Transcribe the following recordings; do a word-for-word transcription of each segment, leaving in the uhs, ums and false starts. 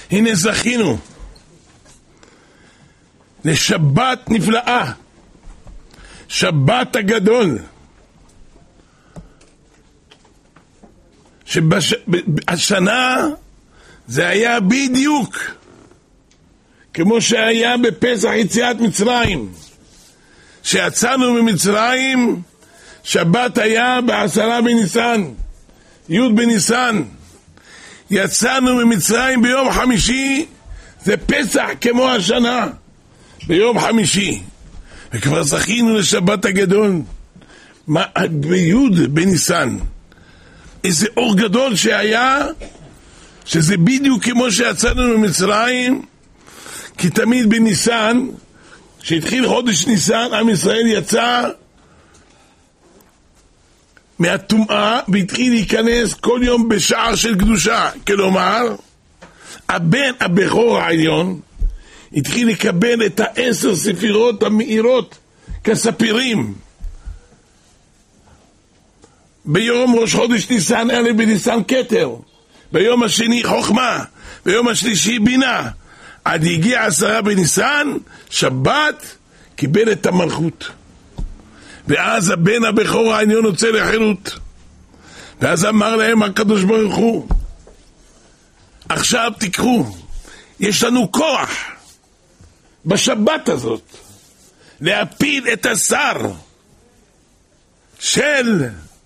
הנה זכינו לשבת נפלאה, שבת הגדול, שהשנה זה היה בדיוק כמו שהיה בפסח יציאת מצרים, שיצאנו ממצרים, שבת היה בעשרה בניסן, י' בניסן, יצאנו ממצרים ביום חמישי, זה פסח כמו השנה, ביום חמישי, וכבר זכינו לשבת הגדול, בי' בניסן. איזה אור גדול שהיה, שזה בדיוק כמו שיצאנו ממצרים, כי תמיד בניסן, כשהתחיל חודש ניסן, עם ישראל יצא מהטומאה, והתחיל להיכנס כל יום בשער של קדושה. כלומר, הבן הבכור העליון, התחיל לקבל את העשר ספירות המאירות כספירים. ביום ראש חודש ניסן, אלה בניסן כתר, ביום השני חוכמה, ביום השלישי בינה, עד הגיע עשרה בניסן, שבת, קיבל את המלכות. ואז הבן הבכור העליון יוצא לחירות, ואז אמר להם הקדוש ברוך הוא, עכשיו תיקחו, יש לנו כוח בשבת הזאת להפיל את השר של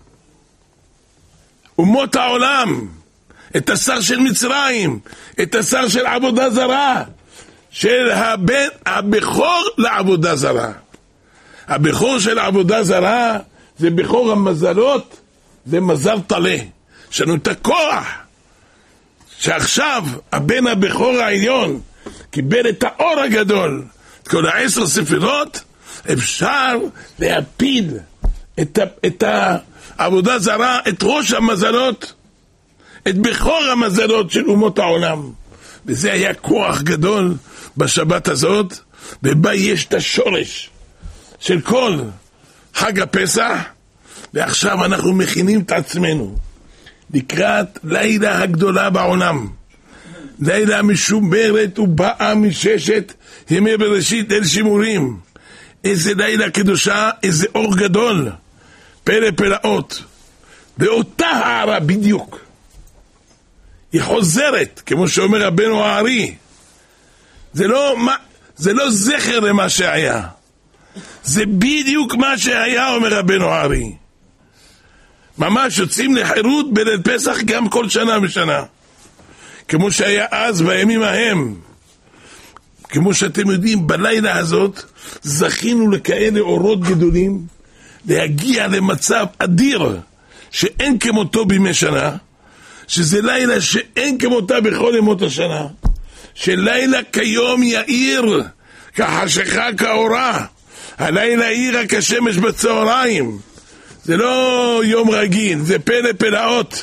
אומות העולם, את השר של מצרים, את השר של עבודה זרה, של הבן הבכור לעבודה זרה. הבכור של עבודה זרה זה בכור המזלות, זה מזל טלה. יש לנו את הכוח שעכשיו הבן הבכור העליון קיבל את האור הגדול, את כל העשר ספירות, אפשר להפיל את, את העבודה זרה, את ראש המזלות, את בכור המזלות של אומות העולם. וזה היה כוח גדול בשבת הזאת, ובה יש את השורש של כל חג הפסח. ועכשיו אנחנו מכינים את עצמנו לקראת לילה הגדולה בעולם, לילה משומרת ובאה מששת ימי בראשית אל שימורים. איזה לילה קדושה, איזה אור גדול, פלא פלאות. ואותה הערה בדיוק היא חוזרת, כמו שאומר רבנו הארי, זה לא, זה לא זכר למה שהיה, זה בדיוק מה שהיה, אומר רבנו הארי. ממש יוצאים לחירות בליל פסח גם כל שנה ושנה, כמו שהיה אז בימים ההם. כמו שאתם יודעים, בלילה הזאת זכינו לכאלה אורות גדולים, להגיע למצב אדיר שאין כמותו בימי שנה, שזה לילה שאין כמותה בכל ימות השנה, שלילה כיום יאיר כחשכה כאורה, הלילה יאיר כשמש בצהריים. זה לא יום רגיל, זה פלא פלאות.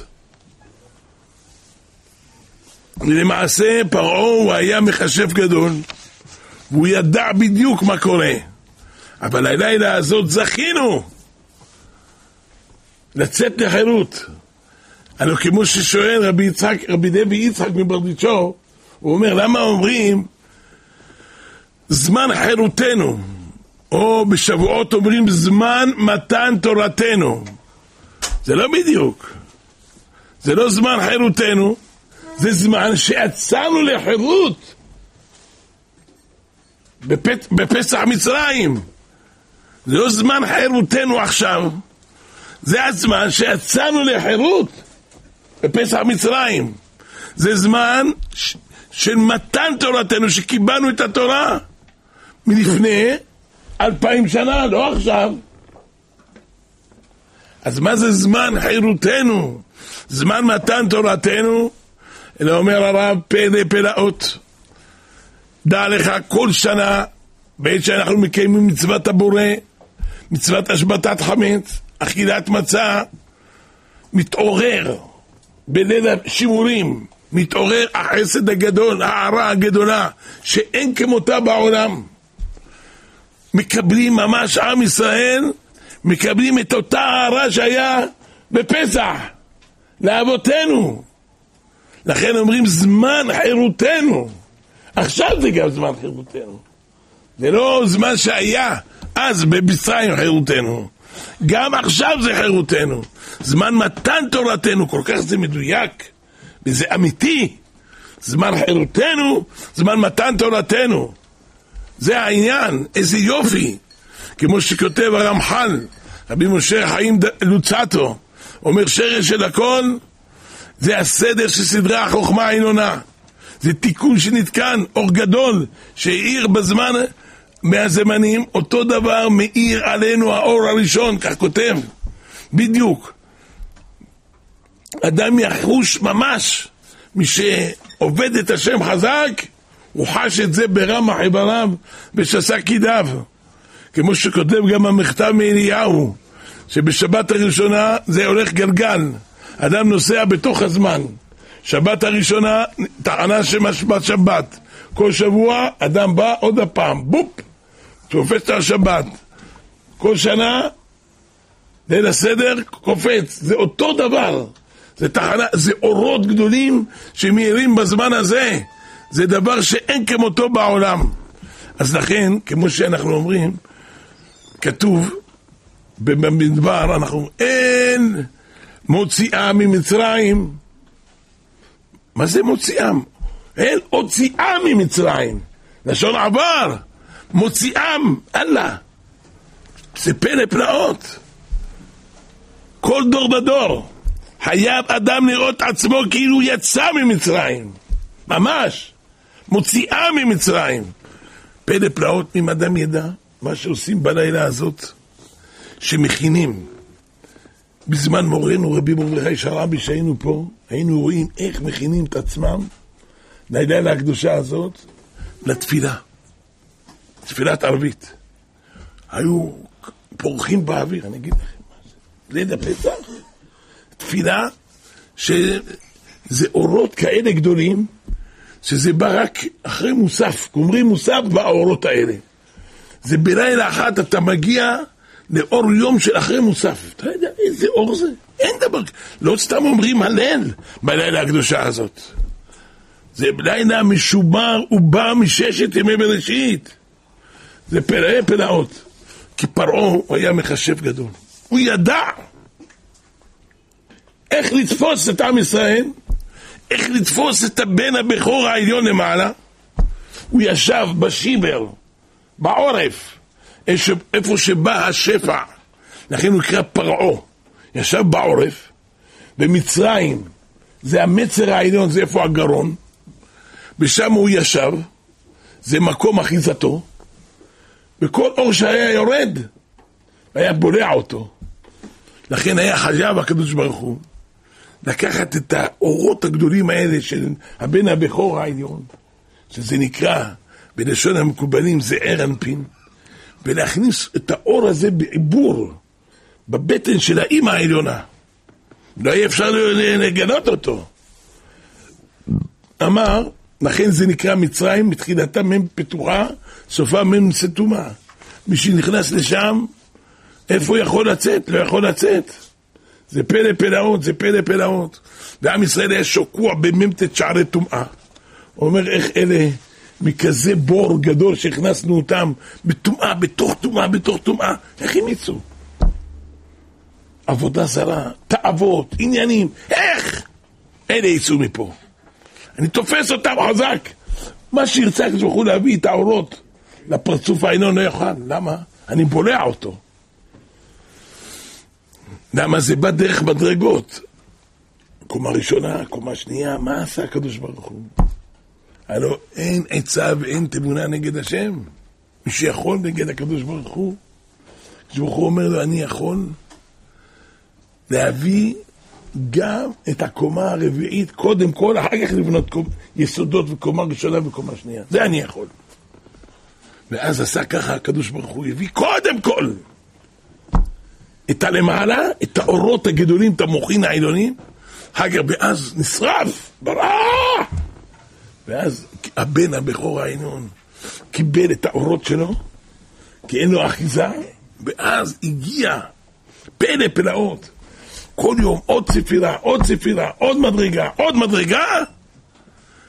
ולמעשה פרעה הוא היה מחשב גדול, והוא ידע בדיוק מה קורה, אבל הלילה הזאת זכינו לצאת לחירות. הלוא כמו ששואל רבי יצחק, רבי דבי יצחק מברדיצ'ו, הוא אומר, למה אומרים זמן חירותנו, או בשבועות אומרים זמן מתן תורתנו? זה לא בדיוק, זה לא זמן חירותנו, זה זמן שיצאנו לחירות בפ... בפסח מצרים. זה לא זמן חירותנו עכשיו, זה הזמן שיצאנו לחירות בפסח מצרים. זה זמן ש... של מתן תורתנו, שקיבלנו את התורה מלפני אלפיים שנה, לא עכשיו. אז מה זה זמן חירותנו, זמן מתן תורתנו? אלא אומר הרב, פלא פלאות. דע לך, כל שנה בעת שאנחנו מקיימים מצוות הבורא, מצוות השבתת חמץ, אכילת מצה, מתעורר בליל השימורים, מתעורר החסד הגדול, הערה הגדולה שאין כמותה בעולם. מקבלים ממש עם ישראל, מקבלים את אותה הערה שהיה בפסח לאבותינו, לכן אומרים זמן חירותנו. עכשיו זה גם זמן חירותנו. זה לא זמן שהיה אז במצרים חירותנו. גם עכשיו זה חירותנו. זמן מתן תורתנו, כל כך זה מדויק וזה אמיתי. זמן חירותנו, זמן מתן תורתנו. זה העניין, איזה יופי. כמו שכותב הרמח"ל, רבי משה חיים לוצאטו, אומר שרש של הכל זה הסדר של סדרי החוכמה העליונה. זה תיקון שנתקן, אור גדול שהאיר בזמן מהזמנים, אותו דבר מאיר עלינו האור הראשון, כך כותב בדיוק. אדם יחוש ממש, מי שעובד את השם חזק הוא חש את זה ברמה חיבריו ושסה קידיו, כמו שכותב גם המכתב מאליהו, שבשבת הראשונה זה הולך גלגל, אדם נוסע בתוך הזמן. שבת הראשונה טענה שמשבת שבת, כל שבוע אדם בא עוד הפעם, בופ, תופס את השבת. כל שנה ליל הסדר קופץ, זה אותו דבר. זה תחנה, זה אורות גדולים שמאירים בזמן הזה. זה דבר שאין כמותו בעולם. אז לכן, כמו שאנחנו אומרים, כתוב במדבר, אנחנו אין מוציאה ממצרים. מה זה מוציאם? אין הוציאה ממצרים. לשון עבר. מוציאם, אללה. זה פלא פלאות. כל דור בדור חייב אדם לראות עצמו כאילו יצא ממצרים. ממש. מוציאה ממצרים. פלא פלאות. אם אדם ידע מה שעושים בלילה הזאת, שמכינים. בזמן מורנו רבי מרדכי שרעבי שהיינו פה, היינו רואים איך מכינים את עצמם ללילה הקדושה הזאת לתפילה. תפילת ערבית. היו פורחים באוויר, אני אגיד לכם מה זה. ליל הפסח, תפילה שזה אורות כאלה גדולים, שזה בא רק אחרי מוסף, אומרים מוסף באורות האלה. זה בלילה אחת אתה מגיע לאור יום של אחרי מוסף. אתה יודע איזה אור זה? אין דבר. לא סתם אומרים הלל בלילה הקדושה הזאת. זה לילה משומר ובא מששת ימי בראשית. זה פלאי פלאות. כי פרעה הוא היה מחשב גדול. הוא ידע איך לתפוס את עם ישראל, איך לתפוס את הבן הבכור העליון למעלה. הוא ישב בשיבר, בעורף, איפה שבא השפע, לכן הוא נקרא פרעה. ישב בעורף, במצרים, זה המצר העליון, זה איפה הגרון, ושם הוא ישב, זה מקום אחיזתו, וכל אור שהיה יורד, היה בולע אותו. לכן היה חייב הקדוש ברוך הוא, לקחת את האורות הגדולים האלה של הבן הבכור העליון, שזה נקרא, בלשון המקובלים זה ער אנפין, ולהכניס את האור הזה בעיבור, בבטן של האמא העליונה. לא יהיה אפשר לגנות אותו. אמר, לכן זה נקרא מצרים, מתחילתה מם פתוחה, סופה מם סתומה. מי שנכנס לשם, איפה יכול לצאת? לא יכול לצאת. זה פלא פלאות, זה פלא פלאות. ועם ישראל היה שוקוע בממתת שערי טומאה. הוא אומר איך אלה מכזה בור גדול שהכנסנו אותם בטומאה, בתוך טומאה, בתוך טומאה. איך הם יצאו? עבודה זרה, תאוות, עניינים. איך? אלה יצאו מפה. אני תופס אותם חזק. מה שירצה כשבחו להביא את האורות לפרצוף העליון לא יוכל. למה? אני בולע אותו. למה זה בא דרך מדרגות? קומה ראשונה, קומה שנייה, מה עשה הקדוש ברוך הוא? הלא אין עצה ואין תבונה נגד השם. מי שיכול נגד הקדוש ברוך הוא, כשברוך הוא אומר לו אני יכול להביא גם את הקומה הרביעית, קודם כל, אחר כך לבנות יסודות וקומה ראשונה וקומה שנייה. זה אני יכול. ואז עשה ככה הקדוש ברוך הוא, הביא קודם כל את הלמעלה, את האורות הגדולים, את המוחין העילונים, אחר כך ואז נשרף, ברע! ואז הבן הבכור העליון קיבל את האורות שלו, כי אין לו אחיזה, ואז הגיע פלא פלאות. כל יום עוד ספירה, עוד ספירה, עוד מדרגה, עוד מדרגה,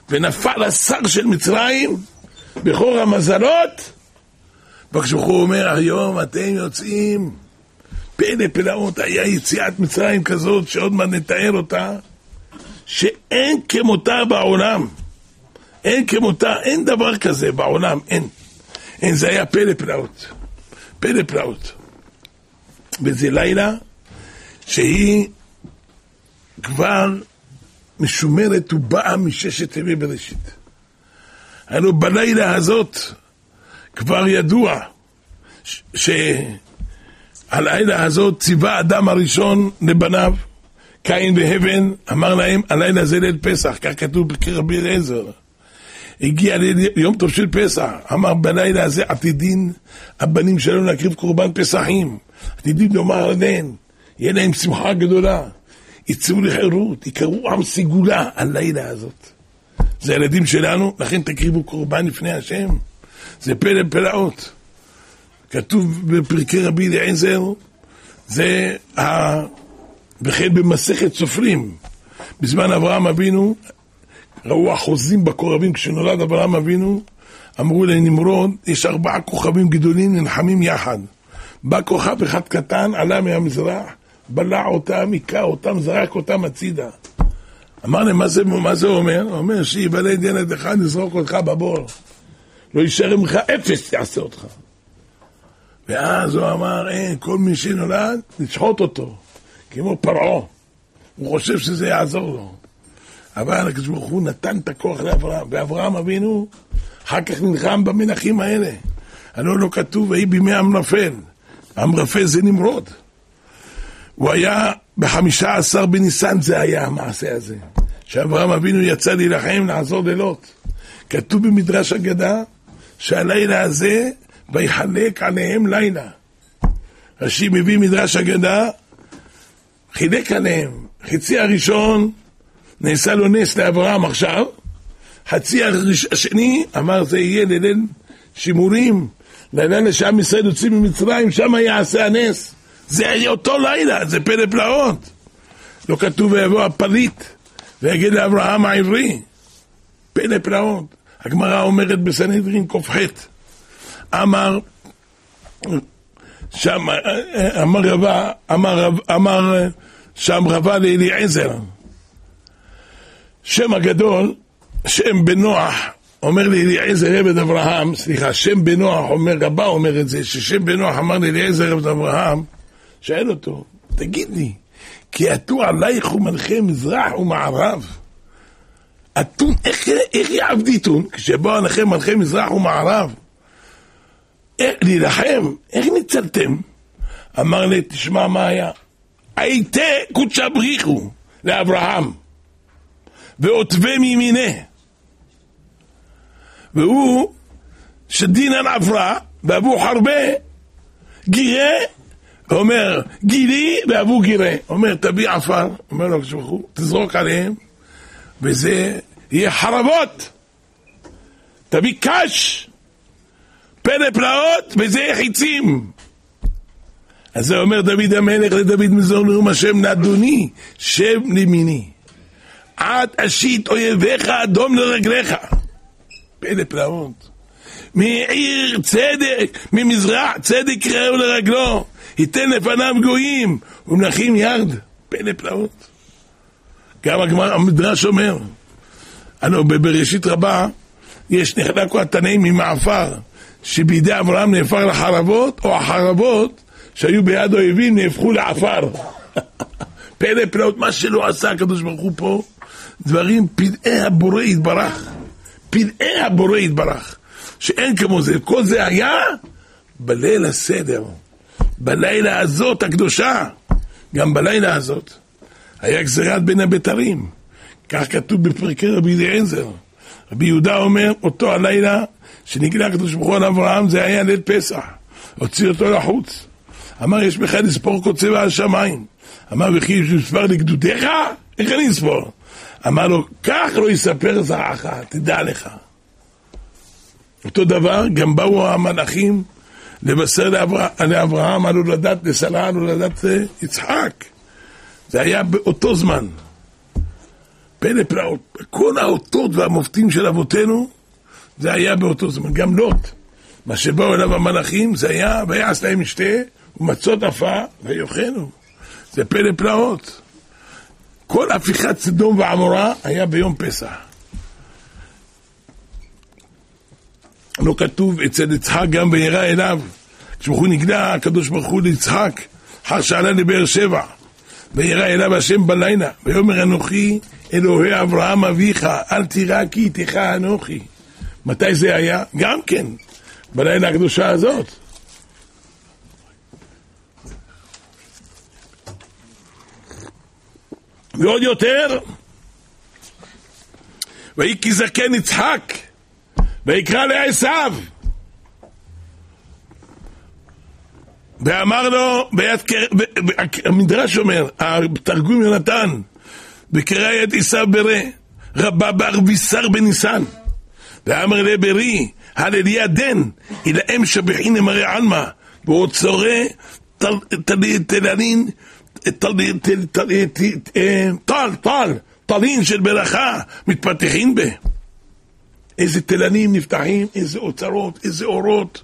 ונפל השר של מצרים, בכור המזלות, וכשהוא אומר, היום אתם יוצאים, פלא פלאות, היה יציאת מצרים כזאת, שעוד מה נתאר אותה, שאין כמותה בעולם, אין כמותה, אין דבר כזה בעולם, אין. אין, זה היה פלא פלאות, פלא פלאות. וזה לילה שהיא כבר משומרת ובאה מששת ימי בראשית. היינו בלילה הזאת כבר ידוע שהלילה הזאת ציווה אדם הראשון לבניו, קין והבן, אמר להם, הלילה זה ליל פסח, כך כתוב ברבי אליעזר. הגיע ליום טוב של פסח, אמר בלילה הזה עתידין הבנים שלנו להקריב קורבן פסחים, עתידין לומר עליהם, יהיה להם שמחה גדולה, יצאו לחירות, יקראו עם סגולה הלילה הזאת. זה הילדים שלנו, לכן תקריבו קורבן לפני השם. זה פלא פלאות. כתוב בפרקי רבי אליעזר, זה ה... וכן במסכת סופרים. בזמן אברהם אבינו, ראו החוזים בקורבים, כשנולד אברהם אבינו, אמרו לנמרוד, יש ארבעה כוכבים גדולים נלחמים יחד. בא כוכב אחד קטן, עלה מהמזרח, בלע אותם, היכה אותם, זרק אותם הצידה. אמר להם, מה זה, מה זה אומר? הוא אומר, שיבלד ילד אחד, נזרוק אותך בבור. לא יישאר ממך, אפס יעשה אותך. ואז הוא אמר, אין, כל מי שנולד, נשחוט אותו. כמו פרעה. הוא חושב שזה יעזור לו. אבל הקדוש ברוך הוא נתן את הכוח לאברהם. ואברהם אבינו, אחר כך נלחם במנחים האלה. הלא לא כתוב, והיא בימי אמרפל. אמרפל זה נמרוד. הוא היה בחמישה עשר בניסן, זה היה המעשה הזה. שאברהם אבינו יצא להילחם, לעזור לילות. כתוב במדרש אגדה, שהלילה הזה, ויחלק עליהם לילה. רש"י מביא מדרש אגדה, חילק עליהם. חצי הראשון, נעשה לו נס לאברהם עכשיו, חצי השני, אמר זה יהיה לליל שימורים, לילה שעם ישראל יוצאים ממצרים, שם יעשה הנס. זה היה אותו לילה, זה פלא פלאות. לא כתוב ויבוא הפליט, ויגיד לאברהם העברי, פלא פלאות. הגמרא אומרת בסנהדרין קוף חטא, אמר, שם, אמר רבה, אמר, אמר שם רבה לאליעזר, שם הגדול, שם בנוח, אומר לאליעזר עבד אברהם, סליחה, שם בנוח, אומר רבה אומר את זה, ששם בנוח אמר לאליעזר עבד אברהם, שאל אותו, תגיד לי, כי עטו עלייך ומלכי מזרח ומערב, עטון, איך, איך יעבדיתון, כשבאו עליכם מלכי מזרח ומערב, איך להילחם, איך ניצלתם? אמר לי, תשמע מה היה, הייתה קודשא בריחו לאברהם, ועוטבה מימינה, והוא שדינן עברה, ואבו חרבה, גירה, אומר, גילי ואבו גירה, אומר, תביא עפר, אומר לו, כשבחו, תזרוק עליהם, וזה יהיה חרבות, תביא קש, פלא פלאות, וזה יהיה חיצים. אז זה אומר דוד המלך לדוד מזור נאום השם לאדוני, שם לימיני, עד אשית אויביך אדום לרגליך. פלא פלאות. מעיר צדק, ממזרח צדק יראו לרגלו, ייתן לפניו גויים ומלכים ירד. פלא פלאות. גם הגמרא המדרש אומר, אנו בבראשית רבה יש נחלקו התנאים ממעפר שבידי אברהם נהפך לחרבות, או החרבות שהיו ביד אויבים נהפכו לעפר. פלא פלאות. מה שלא עשה הקדוש ברוך הוא פה, דברים פלאי הבורא יתברך, פלאי הבורא יתברך, שאין כמו זה. כל זה היה בליל הסדר, בלילה הזאת הקדושה. גם בלילה הזאת היה גזירת בין הבתרים, כך כתוב בפרקי רבי אליעזר. רבי יהודה אומר, אותו הלילה שנגלה הקדוש ברוך הוא על אברהם, זה היה ליל פסח, הוציא אותו לחוץ, אמר, יש בך לספור קוצב על שמיים. אמר, וכי מספר לגדודיך? איך אני אספור? אמר לו, כך לא יספר זרעך, תדע לך. אותו דבר, גם באו המלאכים לבשר לאברהם, לאברהם על הולדת לסלה, על הולדת יצחק. זה היה באותו זמן. פלא פלאות, כל האותות והמופתים של אבותינו, זה היה באותו זמן, גם לוט, מה שבאו אליו המלאכים, זה היה, ויעש להם משתה, ומצות עפה, ויוכנו, זה פלא פלאות. כל הפיכת סדום ועמורה היה ביום פסח. לא כתוב אצל יצחק גם וירא אליו, כשבחור נגלה הקדוש ברוך הוא ליצחק, אחר שעלה לבאר שבע, וירא אליו השם בלילה, ויאמר אנוכי אלוהי אברהם אביך, אל תירא כי איתך אנוכי. מתי זה היה? גם כן, בלילה הקדושה הזאת. ועוד יותר, ויהי כי זקן יצחק, ויקרא לעשיו, ואמר לו, המדרש אומר, התרגום יונתן, וקרא את עשיו ברא, רבה בערביסר בניסן, ואמר לברי, הלליה דן, אלהם שבחין מראה עלמה, ועוד צורה תלנין, טל, טל, טלין של ברכה, מתפתחים בה. איזה תלנים נפתחים, איזה אוצרות, איזה אורות.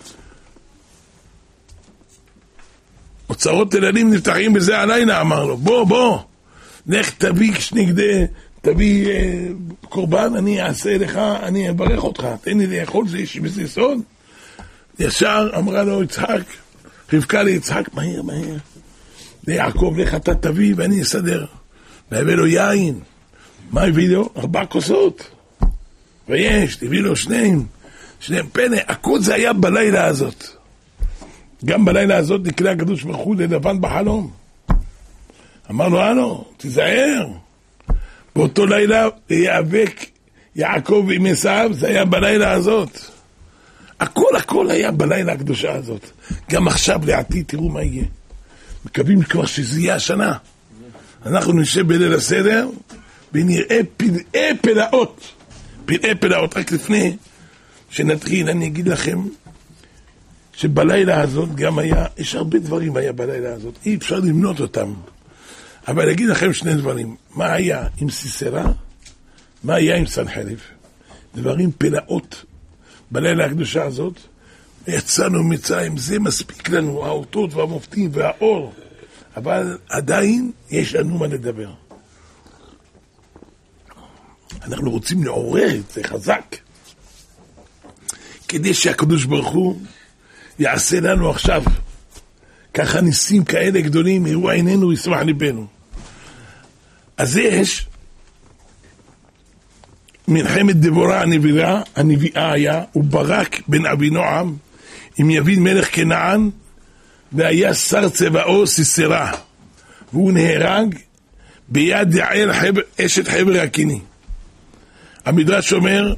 אוצרות תלנים נפתחים בזה הלילה, אמר לו, בוא, בוא, לך תביא נגדי, תביא אה, קורבן, אני אעשה לך, אני אברך אותך, תן לי לאכול, זה יש בזה סוד. ישר אמרה לו יצחק, רבקה ליצחק, מהר, מהר. ליעקב, לך אתה תביא ואני אסדר. והביא לו יין. מה הביא לו? ארבע כוסות. ויש, תביא לו שניים. שניים פלא, הכל זה היה בלילה הזאת. גם בלילה הזאת נקרא הקדוש ברוך הוא ללבן בחלום. אמר לו, הלו, תיזהר. באותו לילה יאבק יעקב עם עשיו, זה היה בלילה הזאת. הכל הכל היה בלילה הקדושה הזאת. גם עכשיו לעתיד, תראו מה יהיה. מקווים כבר שזה יהיה השנה. אנחנו נשב בליל הסדר ונראה פלאי פלאות. פלאי פלאות. רק לפני שנתחיל אני אגיד לכם שבלילה הזאת גם היה, יש הרבה דברים היה בלילה הזאת, אי אפשר למנות אותם. אבל אני אגיד לכם שני דברים. מה היה עם סיסרה? מה היה עם סנחריב? דברים פלאות בלילה הקדושה הזאת. יצאנו מצרים, זה מספיק לנו, האותות והמופתים והאור, אבל עדיין יש לנו מה לדבר. אנחנו רוצים לעורר את זה חזק, כדי שהקדוש ברוך הוא יעשה לנו עכשיו ככה ניסים כאלה גדולים, יראו עינינו, ישמח ליבנו. אז יש מלחמת דבורה הנביאה, הנביאה היה, וברק בן אבינועם, עם יבין מלך כנען, והיה שר צבאו סיסרה, והוא נהרג ביד יעל חבר, אשת חבר הקיני. המדרש אומר,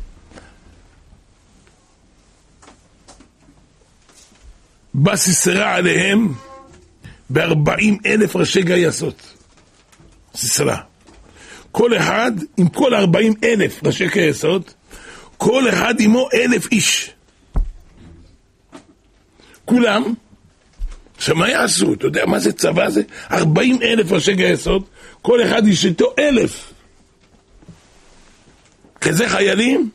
בא סיסרה עליהם בארבעים אלף ראשי גייסות. סיסרה. כל אחד עם כל ארבעים אלף ראשי גייסות, כל אחד עמו אלף איש. כולם, שמה יעשו? אתה יודע מה זה צבא הזה? ארבעים אלף ראשי גייסות, כל אחד יש איתו אלף. כזה חיילים?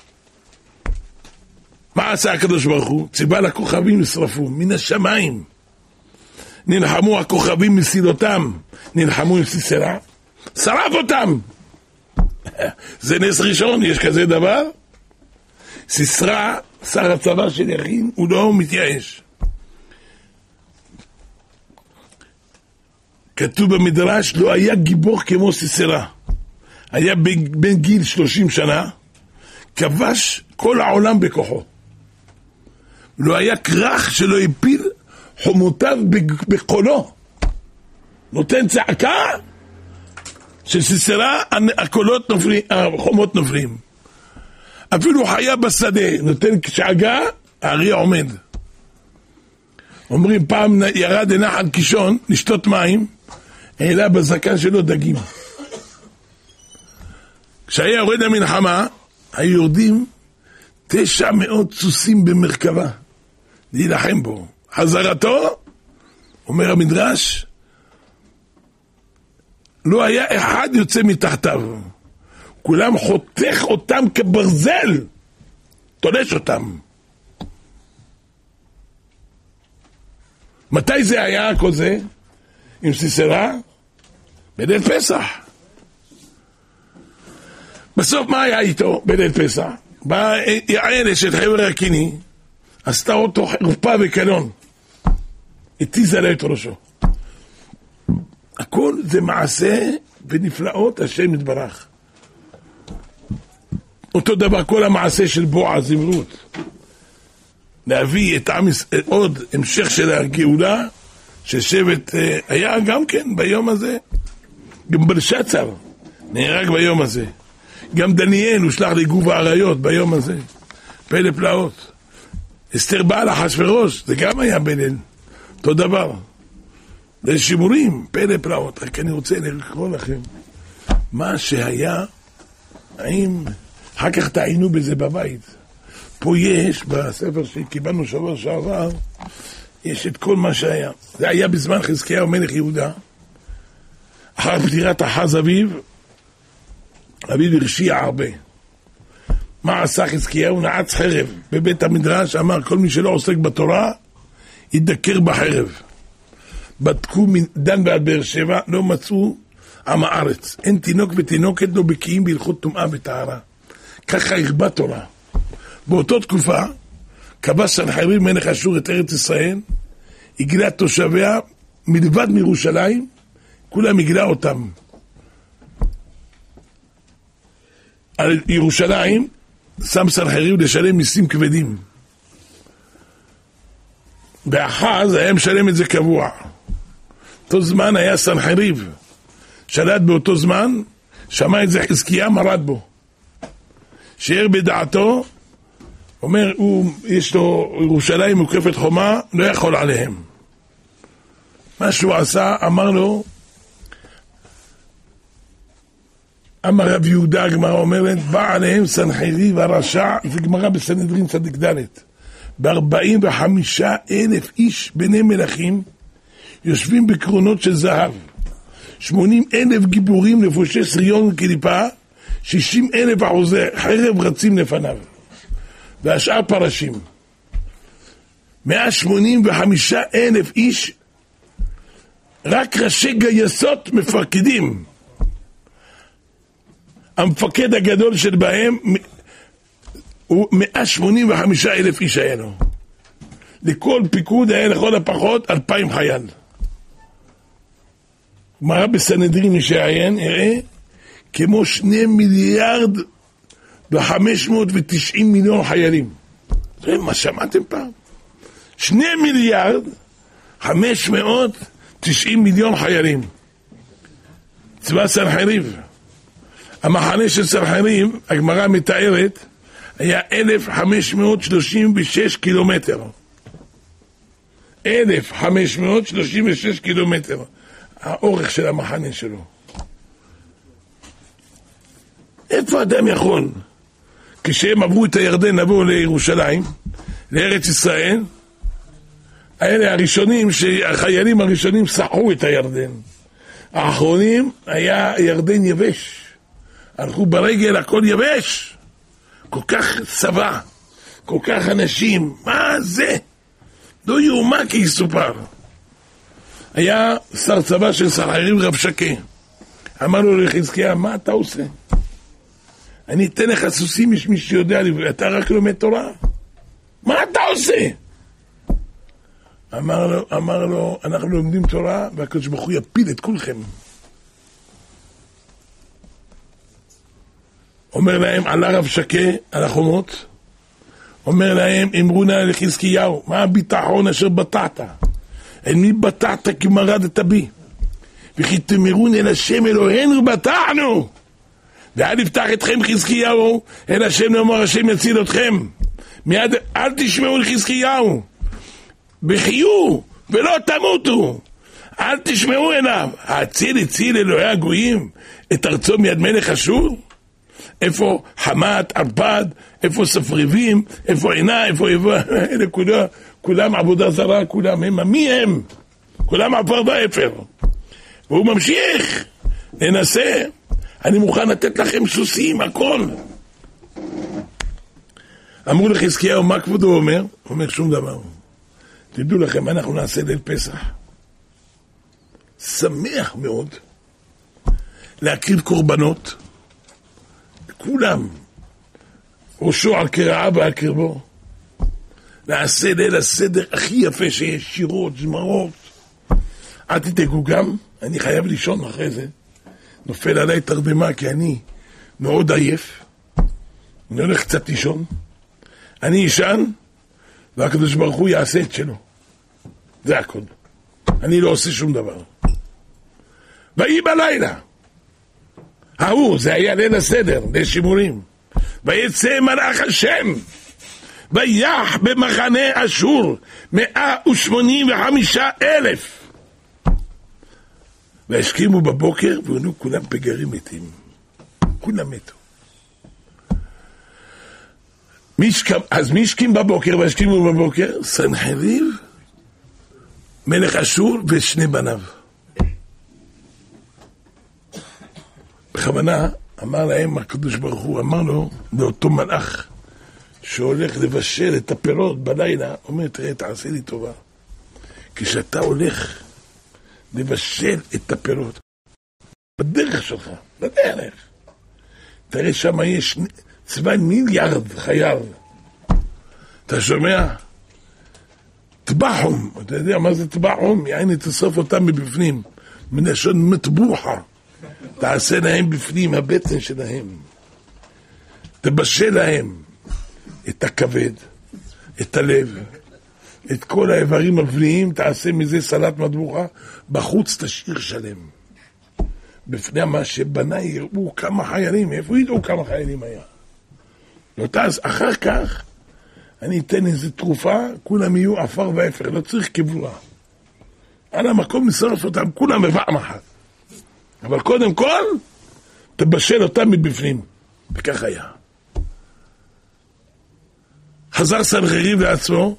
מה עשה הקדוש ברוך הוא? ציווה לכוכבים לשרפו, מן השמיים. נלחמו הכוכבים מסילותם, נלחמו עם סיסרה, שרף אותם. זה נס ראשון, יש כזה דבר? סיסרה, שר הצבא של יכין, הוא לא מתייאש. כתוב במדרש, לא היה גיבור כמו סיסרה. היה בין גיל שלושים שנה, כבש כל העולם בכוחו. לא היה כרך שלא הפיל חומותיו בקולו. נותן צעקה של סיסרה, הקולות נופלים, החומות נופלים. אפילו חיה בשדה, נותן שאגה, האריה עומד. אומרים פעם ירד לנחל קישון לשתות מים, העלה בזקן שלו דגים. כשהיה יורד המלחמה, היו יורדים תשע מאות סוסים במרכבה, להילחם בו. חזרתו, אומר המדרש, לא היה אחד יוצא מתחתיו. כולם חותך אותם כברזל, תולש אותם. מתי זה היה כל זה? עם סיסרא? בליל פסח. בסוף מה היה איתו בליל פסח? באה יעל של חבר הקיני, עשתה אותו חרפה וקלון, התיזה לה את ראשו. הכל זה מעשה ונפלאות השם יתברך. אותו דבר כל המעשה של בועז עם רות, להביא את עם עוד המשך של הגאולה של שבט, היה גם כן ביום הזה. גם בלשצר נהרג ביום הזה, גם דניאל הושלח לגוב האריות ביום הזה. פלא פלאות. אסתר באה לאחשוורוש, זה גם היה בליל, אותו דבר. זה שימורים, פלא פלאות. רק אני רוצה לקרוא לכם מה שהיה, האם אחר כך תעיינו בזה בבית. פה יש, בספר שקיבלנו שבוע שעבר, יש את כל מה שהיה. זה היה בזמן חזקיהו מלך יהודה, אחר פטירת אחז אביו, אביו הרשיע הרבה. מה עשה חזקיהו? נעץ חרב בבית המדרש, אמר כל מי שלא עוסק בתורה ידקר בחרב. בדקו מדן ועד באר שבע, לא מצאו עם הארץ, אין תינוק ותינוקת לא בקיאים בהלכות טומאה וטהרה. ככה הרבה תורה. באותו תקופה כבש סנחריב מלך אשור את ארץ ישראל, הגלה תושביה מלבד מירושלים, כולם הגלה אותם. על ירושלים שם סנחריב לשלם מיסים כבדים. באחז היה משלם את זה קבוע. אותו זמן היה סנחריב שלט באותו זמן, שמע את זה חזקיה, מרד בו. שיער בדעתו, אומר, הוא, יש לו ירושלים מוקפת חומה, לא יכול עליהם. מה שהוא עשה, אמר לו, אמר רב יהודה, הגמרא אומרת, בא עליהם סנחריב הרשע, זה גמרא בסנהדרין צדיק ד', בארבעים וחמישה אלף איש בני מלכים, יושבים בקרונות של זהב, שמונים אלף גיבורים לפושי שריון וכליפה, שישים אלף אחוזי חרב רצים לפניו, והשאר פרשים. מאה שמונים וחמישה אלף איש, רק ראשי גייסות מפקדים. המפקד הגדול של בהם הוא מאה שמונים וחמישה אלף איש היה לו. לכל פיקוד היה לכל הפחות אלפיים חייל. גמרא בסנהדרין מי שעיין יראה כמו שני מיליארד וחמש מאות ותשעים מיליון חיילים. זה מה שמעתם פעם? שני מיליארד חמש מאות תשעים מיליון חיילים. צבא סנחריב. המחנה של סנחריב, הגמרא מתארת, היה אלף חמש מאות שלושים ושש קילומטר. אלף חמש מאות שלושים ושש קילומטר. האורך של המחנה שלו. איפה אדם יכול? כשהם עברו את הירדן, עברו לירושלים, לארץ ישראל, האלה הראשונים, החיילים הראשונים סחרו את הירדן. האחרונים היה ירדן יבש. הלכו ברגל, הכל יבש. כל כך צבא, כל כך אנשים, מה זה? לא יאומן כי יסופר. היה שר צבא של סנחריב רב שקה. אמר לו לחזקיה, מה אתה עושה? אני אתן לך סוסים, יש מי שיודע לי, אתה רק לומד תורה. מה אתה עושה? אמר לו, אמר לו, אנחנו לומדים תורה, והקדוש ברוך הוא יפיל את כולכם. אומר להם, עלה רב שקה על החומות, אומר להם, אמרו נא לחזקיהו, מה הביטחון אשר בטעת? אל מי בטעת כי מרדת בי? וכי תמרון אל השם אלוהינו בטענו. ואל יפתח אתכם חזקיהו, אל השם לאמר השם יציל אתכם. מיד אל תשמעו לחזקיהו, בחיו ולא תמותו. אל תשמעו אליו. הציל הציל אלוהי הגויים את ארצו מיד מלך אשור? איפה חמת, ארפד, איפה ספריבים, איפה עינה, איפה איפה, אלה כולם, כולם עבודה זרה, כולם הם, מי הם? כולם עפר ואפר. והוא ממשיך לנסה, אני מוכן לתת לכם סוסים, הכל. אמרו לחזקיהו, מה כבודו אומר? הוא אומר שום דבר. תדעו לכם, אנחנו נעשה ליל פסח. שמח מאוד להקריב קורבנות, כולם, ראשו על קרעה ועל קרבו. נעשה ליל הסדר הכי יפה שיש, שירות, זמרות. אל תתגעו גם, אני חייב לישון אחרי זה. נופל עליי תרדמה כי אני מאוד עייף. אני הולך קצת לישון. אני ישן, והקדוש ברוך הוא יעשה את שלו. זה הכל. אני לא עושה שום דבר. ויהי בלילה. ההוא, זה היה ליל הסדר, ליל שימורים. ויצא מלאך השם. ויח במחנה אשור מאה ושמונים וחמישה אלף. והשכימו בבוקר, והיו כולם פגרים מתים. כולם מתו. אז מי השכים בבוקר והשכימו בבוקר? סנחריב, מלך אשור ושני בניו. בכוונה אמר להם הקדוש ברוך הוא, אמר לו, לאותו מלאך שהולך לבשל את הפירות בלילה, אומר, תראה, תעשה לי טובה. כשאתה הולך לבשל את הפירות בדרך שלך, בדרך, תראה שם יש צבא מיליארד חייל. אתה שומע? טבחום, אתה יודע מה זה טבחום? יעני תסוף אותם מבפנים, מלשון מטבוחה. תעשה להם בפנים הבטן שלהם, תבשל להם את הכבד, את הלב, את כל האיברים הבניים, תעשה מזה סלט מטבוחה, בחוץ תשאיר שלם. בפני מה שבנה יראו כמה חיילים, איפה ידעו כמה חיילים היה? לא תעש, אחר כך אני אתן איזו תרופה, כולם יהיו עפר ואפר, לא צריך קבורה. על המקום נשרף אותם, כולם בפעם אחת. אבל קודם כל, תבשל אותם מבפנים. וכך היה. חזר סנחריב לעצמו,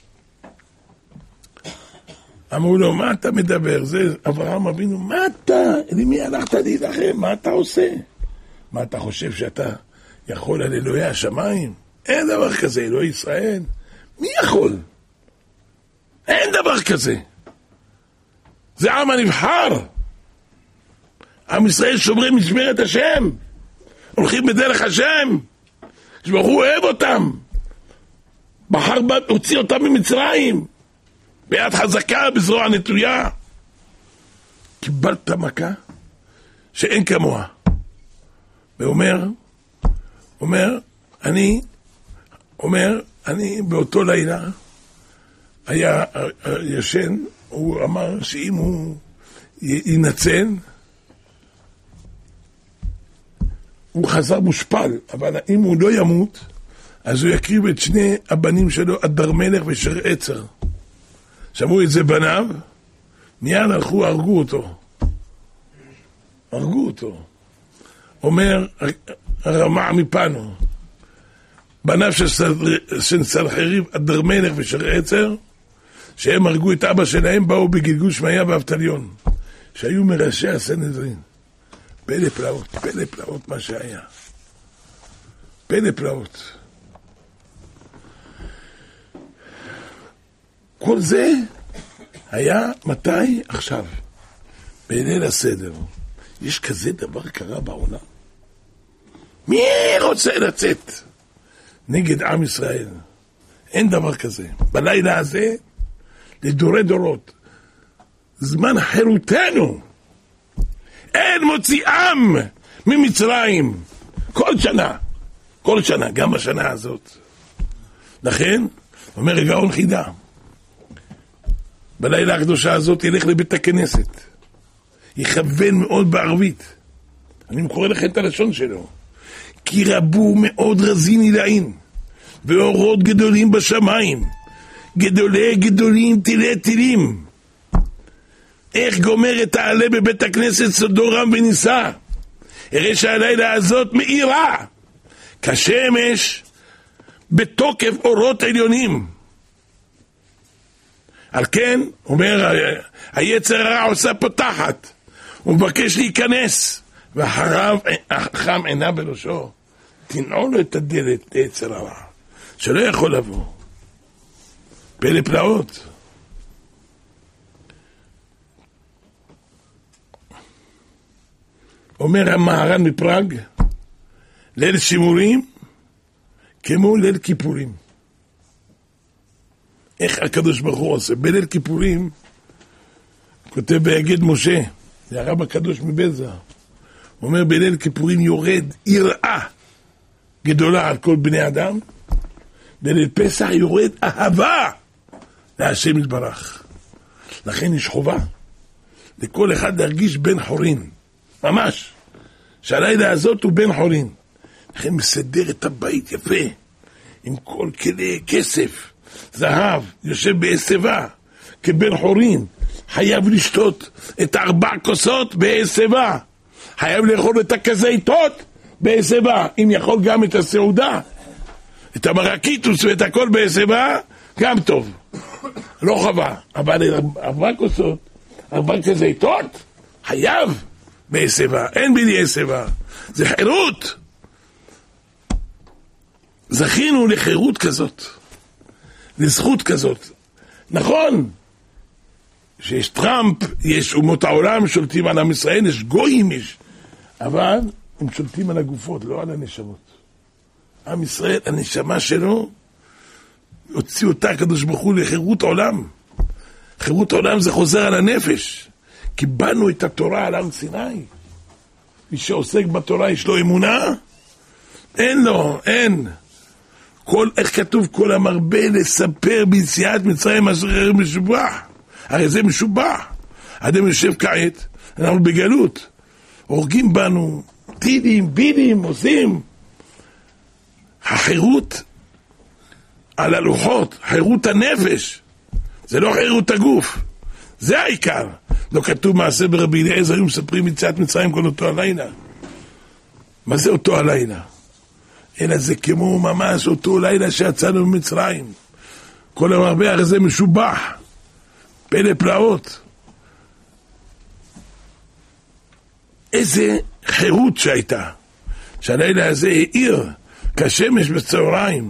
אמרו לו, מה אתה מדבר? זה אברהם אבינו, מה אתה? למי הלכת להילחם? מה אתה עושה? מה אתה חושב שאתה יכול על אלוהי השמיים? אין דבר כזה, אלוהי ישראל. מי יכול? אין דבר כזה. זה עם הנבחר. עם ישראל שומרי משמרת השם. הולכים בדרך השם. שברוך הוא אוהב אותם. בחר הוציא אותם ממצרים. ביד חזקה, בזרוע נטויה. קיבלת מכה שאין כמוה. ואומר, אומר, אני, אומר, אני באותו לילה היה ישן, הוא אמר שאם הוא ינצל, הוא חזר מושפל, אבל אם הוא לא ימות, אז הוא יקריב את שני הבנים שלו, אדר מלך ושר עצר. שמעו את זה בניו, מיד הלכו, הרגו אותו. הרגו אותו. אומר הרמע מפנו, בניו של סנחריב, אדר מלך ושר עצר, שהם הרגו את אבא שלהם, באו בגלגול שמעיה ואבטליון, שהיו מראשי הסנהדרין. פלא פלאות, פלא פלאות מה שהיה. פלא פלאות. כל זה היה מתי? עכשיו. בליל הסדר. יש כזה דבר קרה בעולם? מי רוצה לצאת נגד עם ישראל? אין דבר כזה. בלילה הזה, לדורי דורות, זמן חירותנו, אין מוציאם ממצרים. כל שנה, כל שנה, גם השנה הזאת. לכן, אומר גאון חידה, בלילה הקדושה הזאת ילך לבית הכנסת, יכוון מאוד בערבית. אני קורא לכם את הלשון שלו. כי רבו מאוד רזין עילאים, ואורות גדולים בשמיים, גדולי גדולים תילי תילים. איך גומרת תעלה בבית הכנסת סודו רם וניסה, הרי שהלילה הזאת מאירה כשמש בתוקף אורות עליונים. על כן, אומר, היצר הרע עושה פותחת, הוא מבקש להיכנס, ואחריו החכם עינה בראשו, תנעו לו את הדלת ליצר הרע, שלא יכול לבוא. פלא פלאות. אומר המהר"ן מפראג, ליל שימורים כמו ליל כיפורים. איך הקדוש ברוך הוא עושה? בליל כיפורים, כותב ביגד משה, זה הרב הקדוש מבזר, הוא אומר בליל כיפורים יורד יראה גדולה על כל בני אדם, בליל פסח יורד אהבה להשם יתברך. לכן יש חובה לכל אחד להרגיש בן חורין, ממש, שהלילה הזאת הוא בן חורין. לכן מסדר את הבית יפה, עם כל כלי כסף, זהב, יושב בעשבה, כבן חורין, חייב לשתות את ארבע כוסות בעשבה, חייב לאכול את הכזיתות בעשבה, אם יכול גם את הסעודה, את המרקיטוס ואת הכל בעשבה, גם טוב, לא חווה, אבל ארבע כוסות, ארבע כזיתות, חייב בעשבה, אין בלי עשבה, זה חירות. זכינו לחירות כזאת, לזכות כזאת. נכון שיש טראמפ, יש אומות העולם שולטים על עם ישראל, יש גויים, יש, אבל הם שולטים על הגופות, לא על הנשמות. עם ישראל, הנשמה שלו, הוציא אותה הקדוש ברוך הוא לחירות עולם. חירות עולם זה חוזר על הנפש. קיבלנו את התורה על הר סיני. מי שעוסק בתורה יש לו אמונה? אין לו, אין. כל, איך כתוב? כל המרבה לספר ביציאת מצרים אשר משובח. הרי זה משובח. אדם יושב כעת, אנחנו בגלות. הורגים בנו, טילים, בילים, עושים. החירות על הלוחות, חירות הנפש. זה לא חירות הגוף. זה העיקר. לא כתוב מעשה ברבי אליעזר, היו מספרים יציאת מצרים כל אותו הלילה. מה זה אותו הלילה? אלא זה כמו ממש אותו לילה שיצאנו ממצרים. כל המרבה הרי זה משובח. פלא פלאות. איזה חירות שהייתה. שהלילה הזה העיר כשמש בצהריים.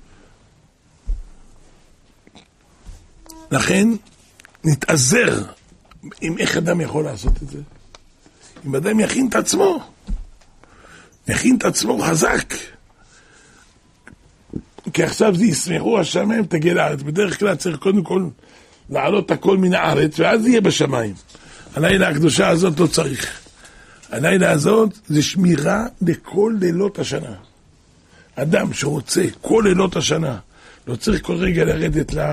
לכן נתעזר אם איך אדם יכול לעשות את זה. אם אדם יכין את עצמו, יכין את עצמו חזק. כי עכשיו זה ישמחו השמיים תגיע לארץ. בדרך כלל צריך קודם כל לעלות הכל מן הארץ, ואז זה יהיה בשמיים. הלילה הקדושה הזאת לא צריך. הלילה הזאת זה שמירה לכל לילות השנה. אדם שרוצה כל לילות השנה, לא צריך כל רגע לרדת ל...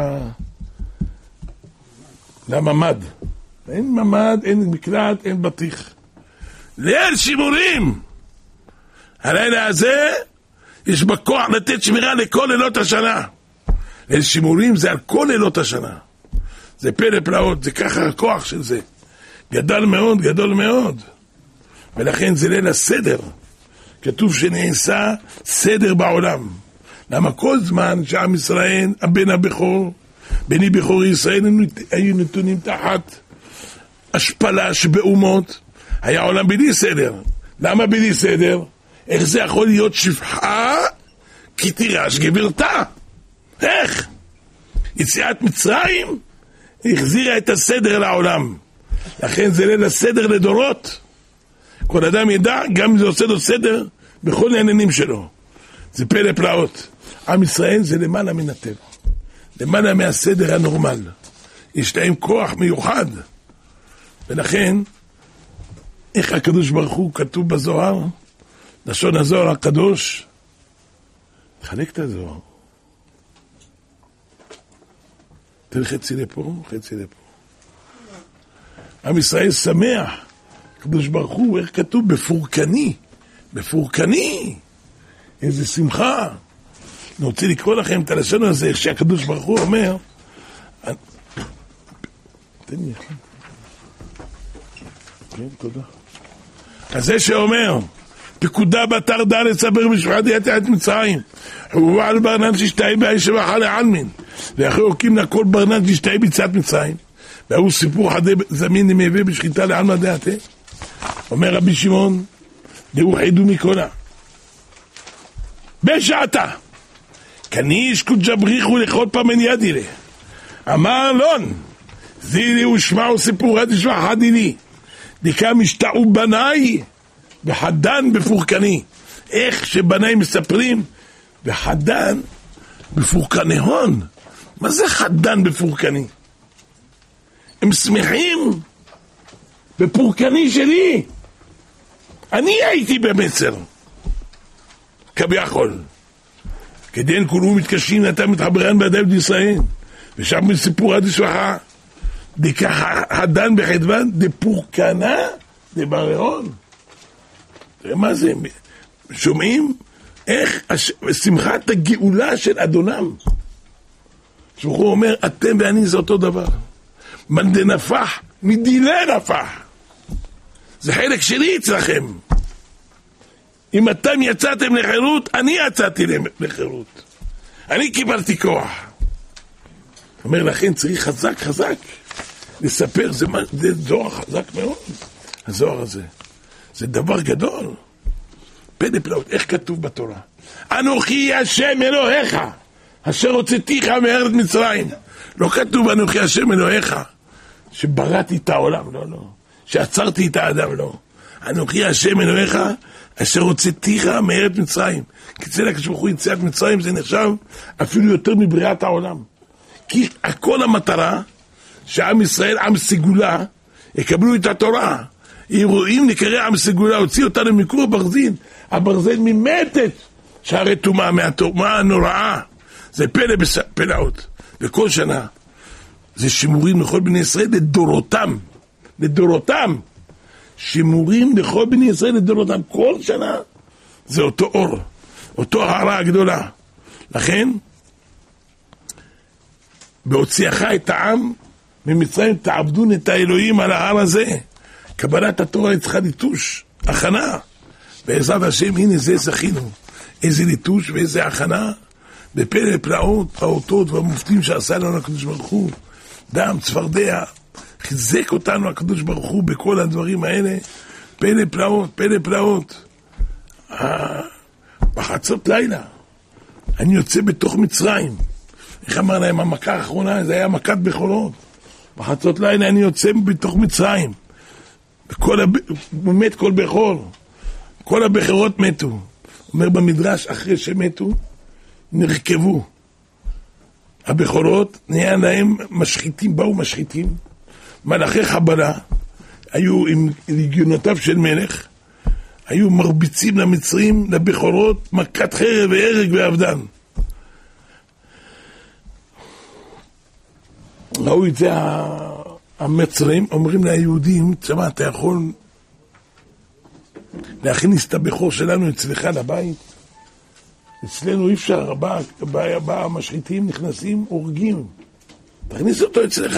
לממד. אין ממד, אין מקלט, אין בטיח. ליל שימורים! הלילה הזה יש בכוח לתת שמירה לכל לילות השנה. ליל שימורים זה על כל לילות השנה. זה פלא פלאות, זה ככה הכוח של זה. גדול מאוד, גדול מאוד. ולכן זה ליל הסדר. כתוב שנעשה סדר בעולם. למה כל זמן שעם ישראל, הבן הבכור, בני בכור ישראל, היו נתונים תחת השפלה שבאומות, היה עולם בלי סדר. למה בלי סדר? איך זה יכול להיות שפחה כי תירש גברתה? איך? יציאת מצרים החזירה את הסדר לעולם. לכן זה ליל הסדר לדורות. כל אדם ידע, גם אם זה עושה לו סדר בכל העניינים שלו. זה פלא פלאות. עם ישראל זה למעלה מן הטבע, למעלה מהסדר הנורמל. יש להם כוח מיוחד. ולכן, איך הקדוש ברוך הוא כתוב בזוהר, לשון הזוהר הקדוש, חלק את הזוהר. תן חצי לפה, חצי לפה. עם ישראל שמח. הקדוש ברוך הוא, איך כתוב? בפורקני. בפורקני. איזה שמחה. אני רוצה לקרוא לכם את הלשון הזה, איך שהקדוש ברוך הוא אומר, תן לי אחד. כן, תודה. אז זה שאומר, פקודה בתר ד' לספר משפחת יציאת מצרים, חובבו על ברנן ששתהי באש ואכל לעלמין, ואחרי הוקים לה כל ברנן ששתהי ביציאת מצרים, והוא סיפור חדי זמין נמהווה בשחיטה לעלמא דעתה. אומר רבי שמעון, דאוחדו מקולה. בשעתה. כניש קודשא בריחו לכל פעם ידי לה. אמר אלון, זילי ושמעו סיפורת ושמע חדילי. דיקה משתעו בניי בחדן בפורקני. איך שבניי מספרים בחדן בפורקני הון. מה זה חדן בפורקני? הם שמחים בפורקני שלי. אני הייתי במצר כביכול. כדין כולו מתקשים נתן מתחברן בידי בני ישראל. ושם בסיפור עד השבחה דקה חדן בחדוון דפורקנה דברעון. מה זה? שומעים איך שמחת הגאולה של אדונם. שהוא אומר אתם ואני זה אותו דבר. מן דנפח מדילה נפח. זה חלק שלי אצלכם. אם אתם יצאתם לחירות, אני יצאתי לחירות. אני קיבלתי כוח. אומר לכן צריך חזק חזק לספר. זה, זה זוהר חזק מאוד. הזוהר הזה זה דבר גדול. פלא פלאות. איך כתוב בתורה? אנוכי השם אלוהיך אשר הוצאתיך מארץ מצרים. לא כתוב אנוכי השם אלוהיך שבראתי את העולם, לא, לא. שעצרתי את האדם, לא. אנוכי השם אלוהיך אשר הוצאתיך מארץ מצרים. כי אצל הקדוש ברוך הוא יציאת מצרים זה נחשב אפילו יותר מבריאת העולם. כי הכל המטרה שעם ישראל, עם סגולה, יקבלו את התורה. אם רואים נקרא עם סגולה, הוציא אותנו מכור הברזל, הברזל ממתת שערי טומאה מהטומאה הנוראה. זה פלא פלאות. וכל שנה זה שימורים לכל בני ישראל לדורותם. לדורותם. שימורים לכל בני ישראל לדורותם. כל שנה זה אותו אור. אותו הערה הגדולה. לכן, בהוציאך את העם ממצרים תעבדון את האלוהים על ההר הזה. קבלת התורה צריכה ליטוש, הכנה. בעזרת השם, הנה זה זכינו. איזה ליטוש ואיזה הכנה. בפלא פלאות, פעוטות והמופתים שעשה לנו הקדוש ברוך הוא. דם, צפרדע, חיזק אותנו הקדוש ברוך הוא בכל הדברים האלה. פלא פלאות, פלא פלאות. בחצות לילה, אני יוצא בתוך מצרים. איך אמר להם, המכה האחרונה, זה היה מכת בכורות. בחצות לילה אני יוצא בתוך מצרים. בכל הב... מת כל בכור. כל הבכורות מתו. אומר במדרש, אחרי שמתו, נרכבו. הבכורות, נהיה להם משחיתים, באו משחיתים. מלאכי חבלה, היו עם לגיונותיו של מלך, היו מרביצים למצרים, לבכורות, מכת חרב והרג ואבדן. ראו את זה המצרים, אומרים ליהודים, תשמע, אתה יכול להכניס את הבכור שלנו אצלך לבית? אצלנו אי אפשר, בא המשחיתים, נכנסים, הורגים. תכניס אותו אצלך.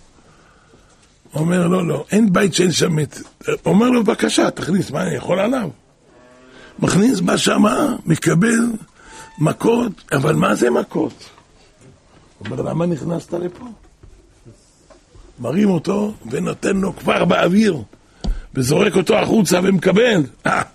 אומר, לא, לא, אין בית שאין שם מת. אומר לו, בבקשה, תכניס, מה אני יכול עליו? מכניס, בא שמה, מקבל מכות, אבל מה זה מכות? אומר, למה נכנסת לפה? מרים אותו ונותן לו כבר באוויר, וזורק אותו החוצה ומקבל.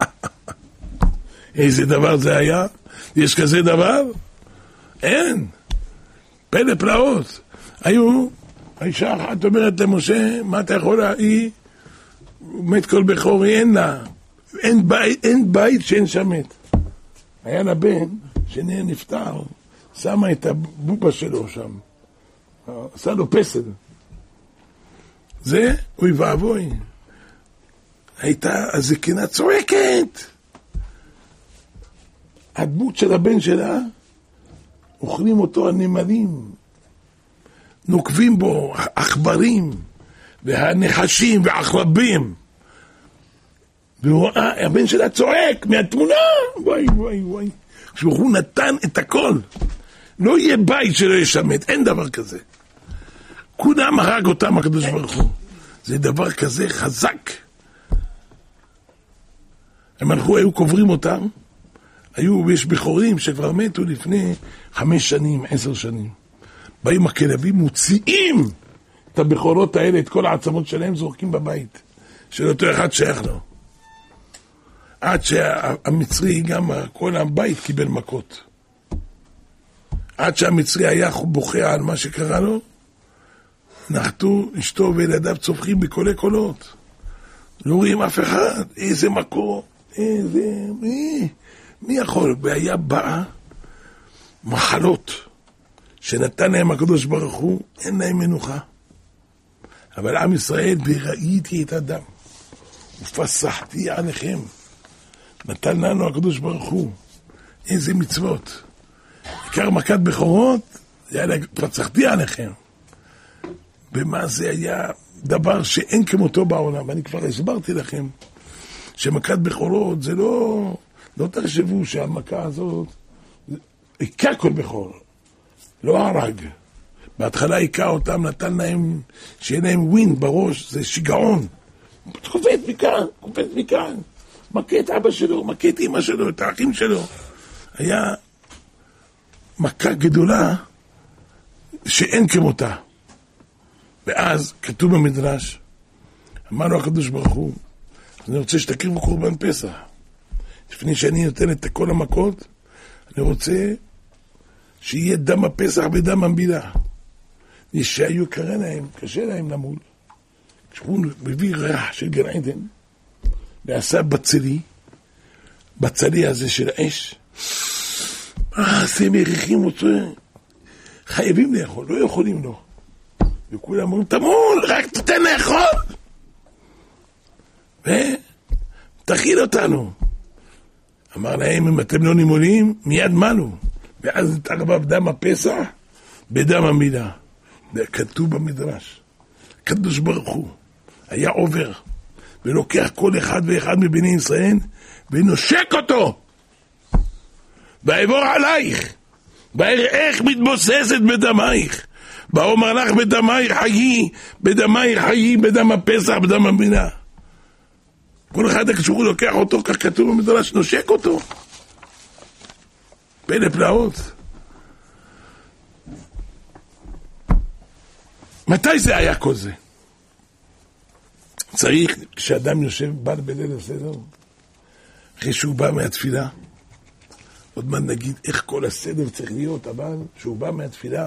איזה דבר זה היה? יש כזה דבר? אין. פלא פלאות. היו, האישה אחת אומרת למשה, מה אתה יכול להיא? מת כל בכורי, אין לה. אין בית, אין בית שאין שם מת. היה לה בן, שנהיה נפטר, שמה את הבובה שלו שם. עשה לו פסל. זה, אוי ואבוי. הייתה הזקנה צועקת. הדמות של הבן שלה, אוכלים אותו הנמלים, נוקבים בו עכברים, והנחשים ועכרבים. והבן שלה צועק מהתמונה, וואי וואי וואי. כשהוא נתן את הכל, לא יהיה בית שלא ישמת, אין דבר כזה. כולם הרג אותם הקדוש ברוך הוא. זה דבר כזה חזק. הם הלכו, היו קוברים אותם, היו, יש בכורים שכבר מתו לפני חמש שנים, עשר שנים. באים הכלבים, מוציאים את הבכורות האלה, את כל העצמות שלהם, זורקים בבית, של אותו אחד שייך לו. עד שהמצרי, גם כל הבית קיבל מכות. עד שהמצרי היה בוכה על מה שקרה לו, נחתו, אשתו וילדיו צופכים בקולי קולות. לא רואים אף אחד, איזה מקור, איזה, מי, מי יכול? והיה באה מחלות, שנתן להם הקדוש ברוך הוא, אין להם מנוחה. אבל עם ישראל, וראיתי את הדם, ופסחתי עליכם. נתן לנו הקדוש ברוך הוא, איזה מצוות. עיקר מכת בכורות, זה היה פצחתי עליכם. ומה זה היה דבר שאין כמותו בעולם. ואני כבר הסברתי לכם, שמכת בכורות זה לא, לא תחשבו שהמכה הזאת, עיקר כל בכור, לא הרג. בהתחלה עיקר אותם, נתן להם, שיהיה להם ווינד בראש, זה שיגעון. קופץ מכאן, קופץ מכאן. מכה את אבא שלו, מכה את אמא שלו, את האחים שלו. היה מכה גדולה שאין כמותה. ואז כתוב במדרש, אמר לו הקדוש ברוך הוא, אני רוצה שתקריבו קורבן פסח. לפני שאני נותן את כל המכות, אני רוצה שיהיה דם הפסח ודם המבידה. שהיו קרא להם, קשה להם למול. כשהוא מביא ריח של גן עדן, ועשה בצלי, בצלי הזה של האש, אה, זה מריחים אותו, חייבים לאכול, לא יכולים לו. וכולם אומרים, תמול, רק תתן לאכול. ותכיל אותנו. אמר להם, אם אתם לא נימולים, מיד מנו. ואז התערבב דם הפסח בדם המילה. זה כתוב במדרש. הקדוש ברוך הוא היה עובר, ולוקח כל אחד ואחד מבני ישראל, ונושק אותו. ויעבור עלייך, ואראה איך מתבוססת בדמייך. ואומר לך בדמייך חיי, בדמייך חיי, בדם הפסח, בדם המילה. כל אחד כשהוא לוקח אותו, כך כתוב במדרש, נושק אותו. פלא פלאות. מתי זה היה כל זה? צריך, כשאדם יושב, בא בליל הסדר, אחרי שהוא בא מהתפילה, עוד מעט נגיד איך כל הסדר צריך להיות, אבל שהוא בא מהתפילה,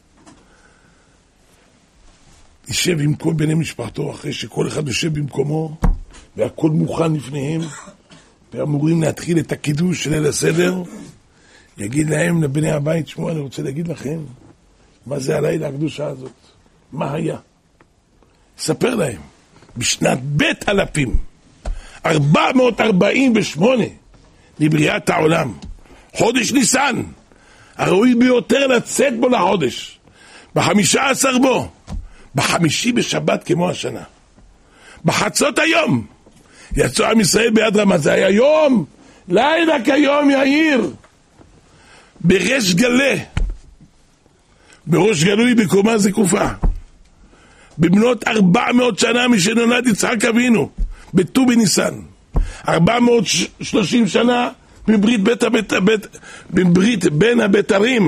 יישב עם כל בני משפחתו, אחרי שכל אחד יושב במקומו, והכל מוכן לפניהם, ואמורים להתחיל את הקידוש של ליל הסדר, יגיד להם, לבני הבית, שמוע, אני רוצה להגיד לכם, מה זה הלילה הקדושה הזאת? מה היה? ספר להם, בשנת בית אלפים, ארבע מאות ארבעים ושמונה, לבריאת העולם, חודש ניסן, הראוי ביותר לצאת בו לחודש, בחמישה עשר בו, בחמישי בשבת כמו השנה, בחצות היום, יצאו עם ישראל ביד רמה, זה היה יום, לילה כיום יאיר, בראש גלה, בראש גלוי בקומה זקופה, במנות ארבע מאות שנה משנולד יצחק אבינו, בט"ו בניסן, ארבע מאות ושלושים שנה בברית בית הבית, בית, בברית בין הבתרים,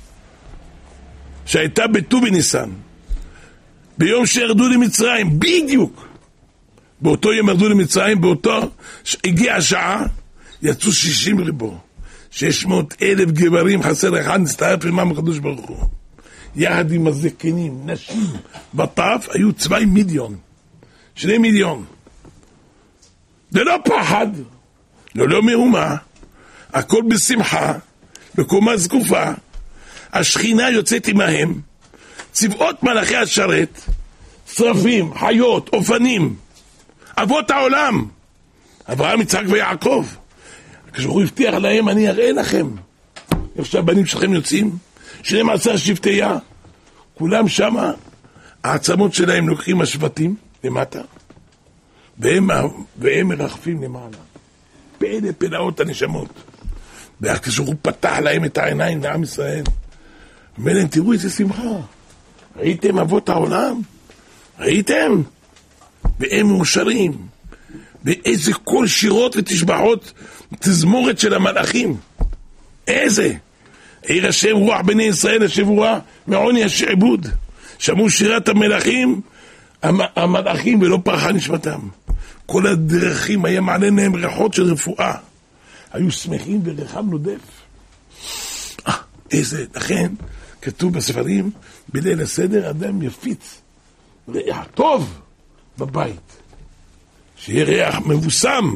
שהייתה בט"ו בניסן, ביום שירדו למצרים, בדיוק, באותו יום ירדו למצרים, באותו הגיע השעה, יצאו שישים ריבו, שש מאות אלף גברים, חסר אחד, נסתערף עמם הקדוש ברוך הוא. יחד עם הזקנים, נשים, בטף, היו צווי מיליון, שני מיליון. זה לא פחד, לא לא מהומה, הכל בשמחה, בקומה זקופה, השכינה יוצאת עמהם, צבאות מלאכי השרת, שרפים, חיות, אופנים, אבות העולם, אברהם, יצחק ויעקב. כשהוא הבטיח להם, אני אראה לכם איך שהבנים שלכם יוצאים, שנים עשר שבטיה, כולם שמה, העצמות שלהם לוקחים השבטים למטה, והם, והם מרחפים למעלה. פלא פלאות הנשמות. וכשהוא פתח להם את העיניים לעם ישראל, אומר להם, תראו איזה שמחה. ראיתם אבות העולם? ראיתם? והם מאושרים. ואיזה כל שירות ותשבחות תזמורת של המלאכים. איזה? עיר השם רוח בני ישראל השבועה מעוני השעבוד. שמעו שירת המלאכים, המלאכים ולא פרחה נשמתם. כל הדרכים היה מעלה להם ריחות של רפואה. היו שמחים וריחם נודף. אה, איזה, לכן, כתוב בספרים, בליל הסדר אדם יפיץ ריח טוב בבית. שיהיה ריח מבוסם,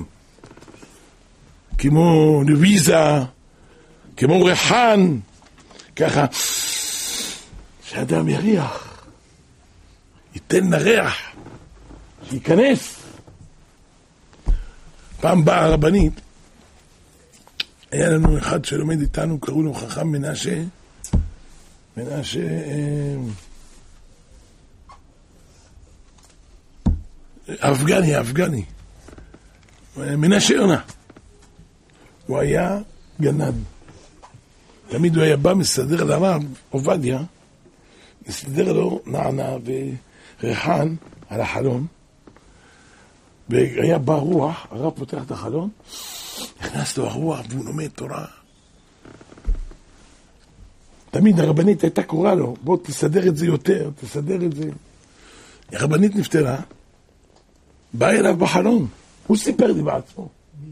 כמו לוויזה, כמו ריחן, ככה, שאדם יריח, ייתן לריח, שייכנס. פעם באה הרבנית, היה לנו אחד שלומד איתנו, קראו לו חכם מנשה, מנשה, אפגני, אפגני, מנשה יונה. הוא היה גנד. תמיד הוא היה בא, מסדר לרב עובדיה, מסדר לו נענה וריחן על החלון, והיה בא רוח, הרב פותח את החלון, נכנס לו הרוח והוא לומד תורה. תמיד הרבנית הייתה קוראה לו, בוא תסדר את זה יותר, תסדר את זה. הרבנית נפטרה, בא אליו בחלון, הוא סיפר לי בעצמו.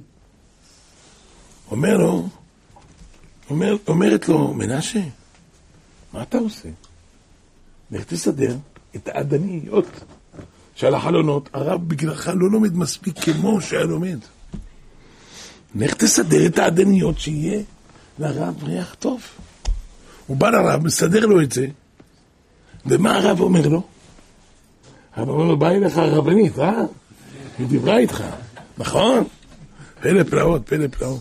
אומר לו, אומר, אומרת לו, מנשה, מה אתה עושה? לך תסדר את העדניות של החלונות. הרב בגללך לא לומד מספיק כמו שהיה לומד. לך תסדר את העדניות שיהיה לרב ריח טוב. הוא בא לרב, מסדר לו את זה, ומה הרב אומר לו? הרב אומר לו, בא אליך הרבנית, אה? היא דיברה איתך, נכון? פלא פלאות, פלא פלאות.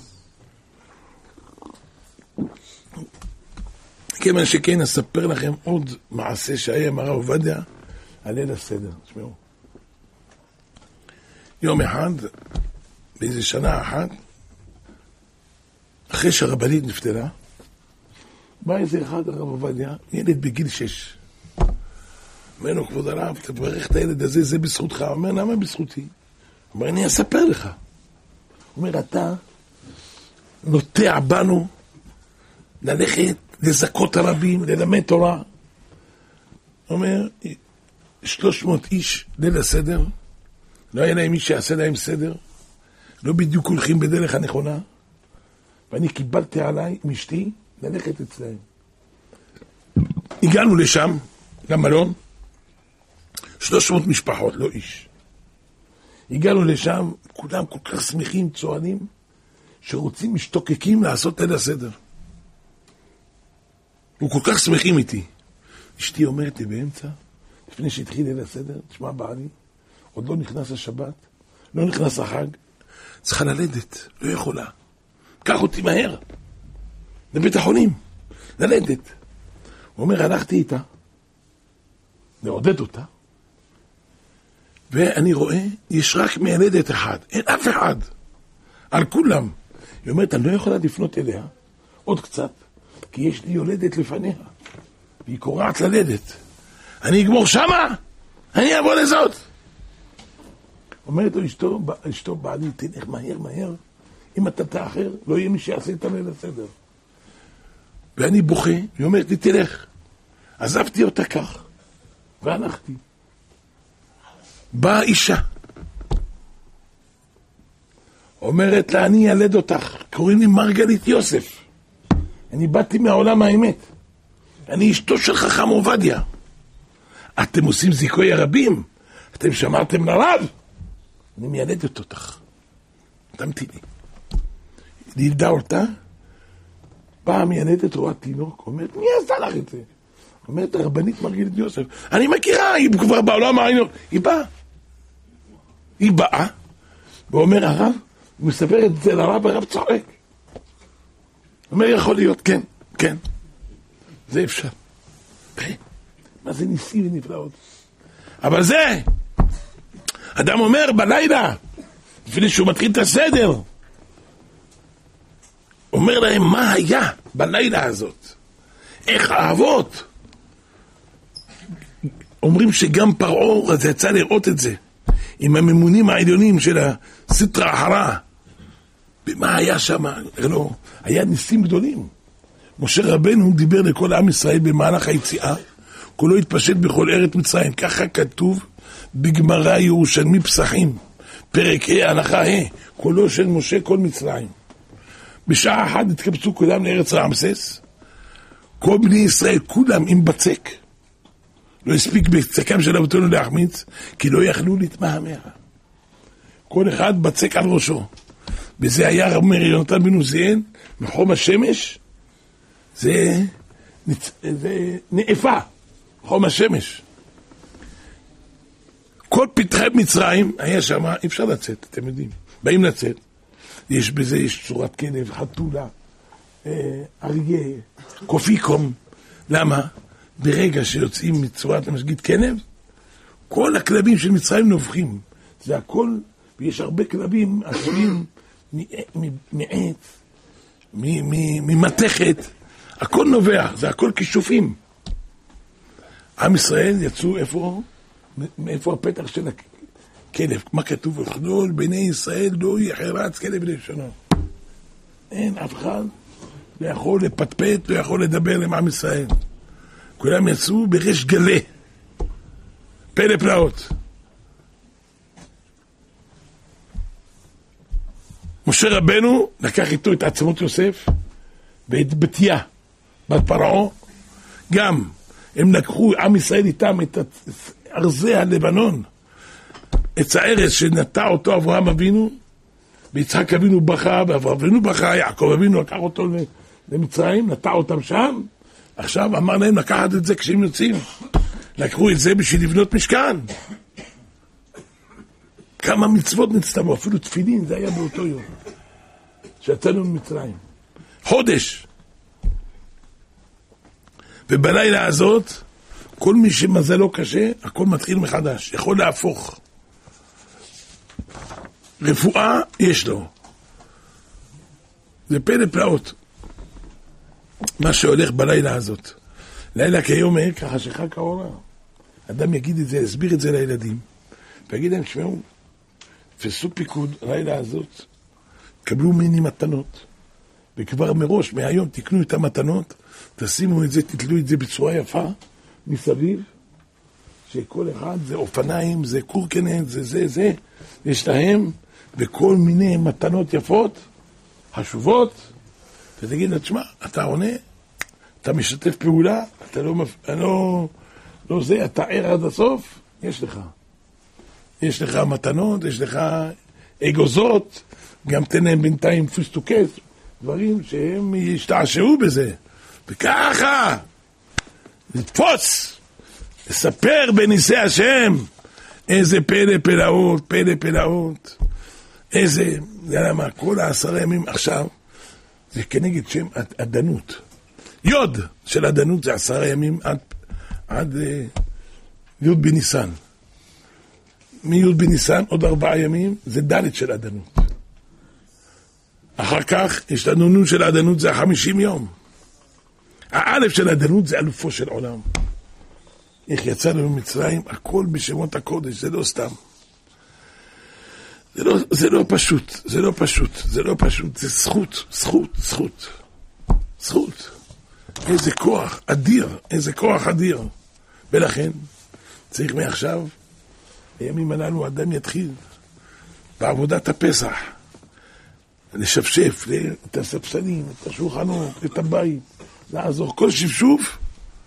כיוון שכן, אספר לכם עוד מעשה שהיה עם הרב עובדיה על ליל הסדר. תשמעו. יום אחד, באיזה שנה אחת, אחרי שהרבנית נפטרה, בא איזה אחד הרב עובדיה, ילד בגיל שש. אומר לו, כבוד הרב, תברך את הילד הזה, זה בזכותך. הוא אומר, למה בזכותי? הוא אומר, אני אספר לך. הוא אומר, אתה נוטע בנו ללכת לזכות הרבים, ללמד תורה. הוא אומר, שלוש מאות איש ליל הסדר, לא היה להם מי שיעשה להם סדר, לא בדיוק הולכים בדרך הנכונה, ואני קיבלתי עליי משתי ללכת אצלהם. הגענו לשם, למלון, שלוש מאות משפחות, לא איש. הגענו לשם, כולם כל כך שמחים, צוענים, שרוצים משתוקקים לעשות ליל הסדר. הוא כל כך שמחים איתי. אשתי אומרת לי באמצע, לפני שהתחיל ליל הסדר, תשמע בעלי, עוד לא נכנס השבת, לא נכנס החג, צריכה ללדת, לא יכולה. קח אותי מהר, לבית החולים, ללדת. הוא אומר, הלכתי איתה, לעודד אותה, ואני רואה, יש רק מילדת אחד, אין אף אחד, על כולם. היא אומרת, אני לא יכולה לפנות אליה, עוד קצת, כי יש לי יולדת לפניה, והיא קורעת ללדת. אני אגמור שמה, אני אבוא לזאת. אומרת לו, אשתו, אשתו בעלי, תלך מהר מהר, אם אתה תאחר, לא יהיה מי שיעשה את הליל הסדר. ואני בוכה, היא אומרת לי, תלך. עזבתי אותה כך, והלכתי. באה אישה, אומרת לה, אני ילד אותך, קוראים לי מרגלית יוסף. אני באתי מהעולם האמת. אני אשתו של חכם עובדיה. אתם עושים זיכוי הרבים? אתם שמעתם לרב? אני מיילדת אותך. תמתיני. לידה אותה, באה מיילדת רואה תינוק, אומרת, מי עשה לך את זה? אומרת, הרבנית מרגלית יוסף. אני מכירה, היא כבר בעולם העניין. היא באה. היא באה, ואומר הרב, הוא מספר את זה לרב, הרב צוחק. אומר, יכול להיות, כן, כן. זה אפשר. מה זה ניסים ונפלאות? אבל זה, אדם אומר בלילה, לפני שהוא מתחיל את הסדר, אומר להם, מה היה בלילה הזאת? איך האבות? אומרים שגם פרעה, אז יצא לראות את זה, עם הממונים העליונים של הסטרה החרה. ומה היה שם? לא, היה ניסים גדולים. משה רבנו דיבר לכל עם ישראל במהלך היציאה, כולו התפשט בכל ארץ מצרים. ככה כתוב בגמרא ירושלמי פסחים, פרק ה' הלכה ה', קולו של משה כל מצרים. בשעה אחת התקבצו כולם לארץ רעמסס, כל בני ישראל כולם עם בצק, לא הספיק בצקם של אבותינו להחמיץ, כי לא יכלו להתמהמה. כל אחד בצק על ראשו. וזה היה רב מאיר יונתן בן עוזיאל, מחום השמש, זה, זה נאפה, חום השמש. כל פתחי מצרים היה שם, אי אפשר לצאת, אתם יודעים, באים לצאת. יש בזה, יש צורת כלב, חתולה, אריה, קופיקום. למה? ברגע שיוצאים מצורת המשגיד כלב, כל הכלבים של מצרים נובחים. זה הכל, ויש הרבה כלבים עשויים מעץ, ממתכת, הכל נובח, זה הכל כישופים. עם ישראל יצאו איפה? מאיפה הפתח של הכלב? מה כתוב? וכלול בני ישראל לא יחרץ כלב לשונו. אין אף אחד לא יכול לפטפט, לא יכול לדבר עם עם ישראל. כולם יצאו בריש גלי, פלא פלאות. משה רבנו לקח איתו את עצמות יוסף ואת בתיה, בת פרעה. גם הם לקחו עם ישראל איתם את ארזי הלבנון, את הארץ שנטע אותו אברהם אבינו, ויצחק אבינו בכה, ואברהם אבינו בכה, יעקב אבינו לקח אותו למצרים, נטע אותם שם. עכשיו אמר להם לקחת את זה כשהם יוצאים. לקחו את זה בשביל לבנות משכן. כמה מצוות נצטמו, אפילו תפילין, זה היה באותו יום שיצאנו ממצרים. חודש. ובלילה הזאת, כל מי שמזלו קשה, הכל מתחיל מחדש. יכול להפוך. רפואה יש לו. זה פלא פלאות. מה שהולך בלילה הזאת. לילה כיום העיר כחשיכה כאורה. אדם יגיד את זה, יסביר את זה לילדים. ויגיד להם, שמעו, תפסו פיקוד, לילה הזאת, קבלו מיני מתנות. וכבר מראש, מהיום, תקנו את המתנות, תשימו את זה, תתלו את זה בצורה יפה, מסביב, שכל אחד זה אופניים, זה קורקנט, זה זה זה, יש להם, וכל מיני מתנות יפות, חשובות, ותגיד לה, תשמע, אתה עונה, אתה משתף פעולה, אתה לא, לא, לא זה, אתה ער עד הסוף, יש לך. יש לך מתנות, יש לך אגוזות, גם תן להם בינתיים פסטוקס, דברים שהם ישתעשעו בזה. וככה, לתפוס, לספר בניסי השם, איזה פלא פלאות, פלא פלאות, איזה, זה למה, כל העשרה ימים עכשיו, זה כנגד שם עדנות. יוד של עדנות זה עשרה ימים עד, עד אה, יוד בניסן. מיוד בניסן עוד ארבעה ימים זה דלת של עדנות. אחר כך יש לנו נון של עדנות זה חמישים יום. האלף של עדנות זה אלופו של עולם. איך יצאנו ממצרים, הכל בשמות הקודש, זה לא סתם. זה לא, זה לא פשוט, זה לא פשוט, זה לא פשוט, זה זכות, זכות, זכות. זכות. איזה כוח אדיר, איזה כוח אדיר. ולכן, צריך מעכשיו, בימים הללו אדם יתחיל בעבודת הפסח, לשפשף את הספסלים, את השולחנות, את הבית, לעזור. כל שפשוף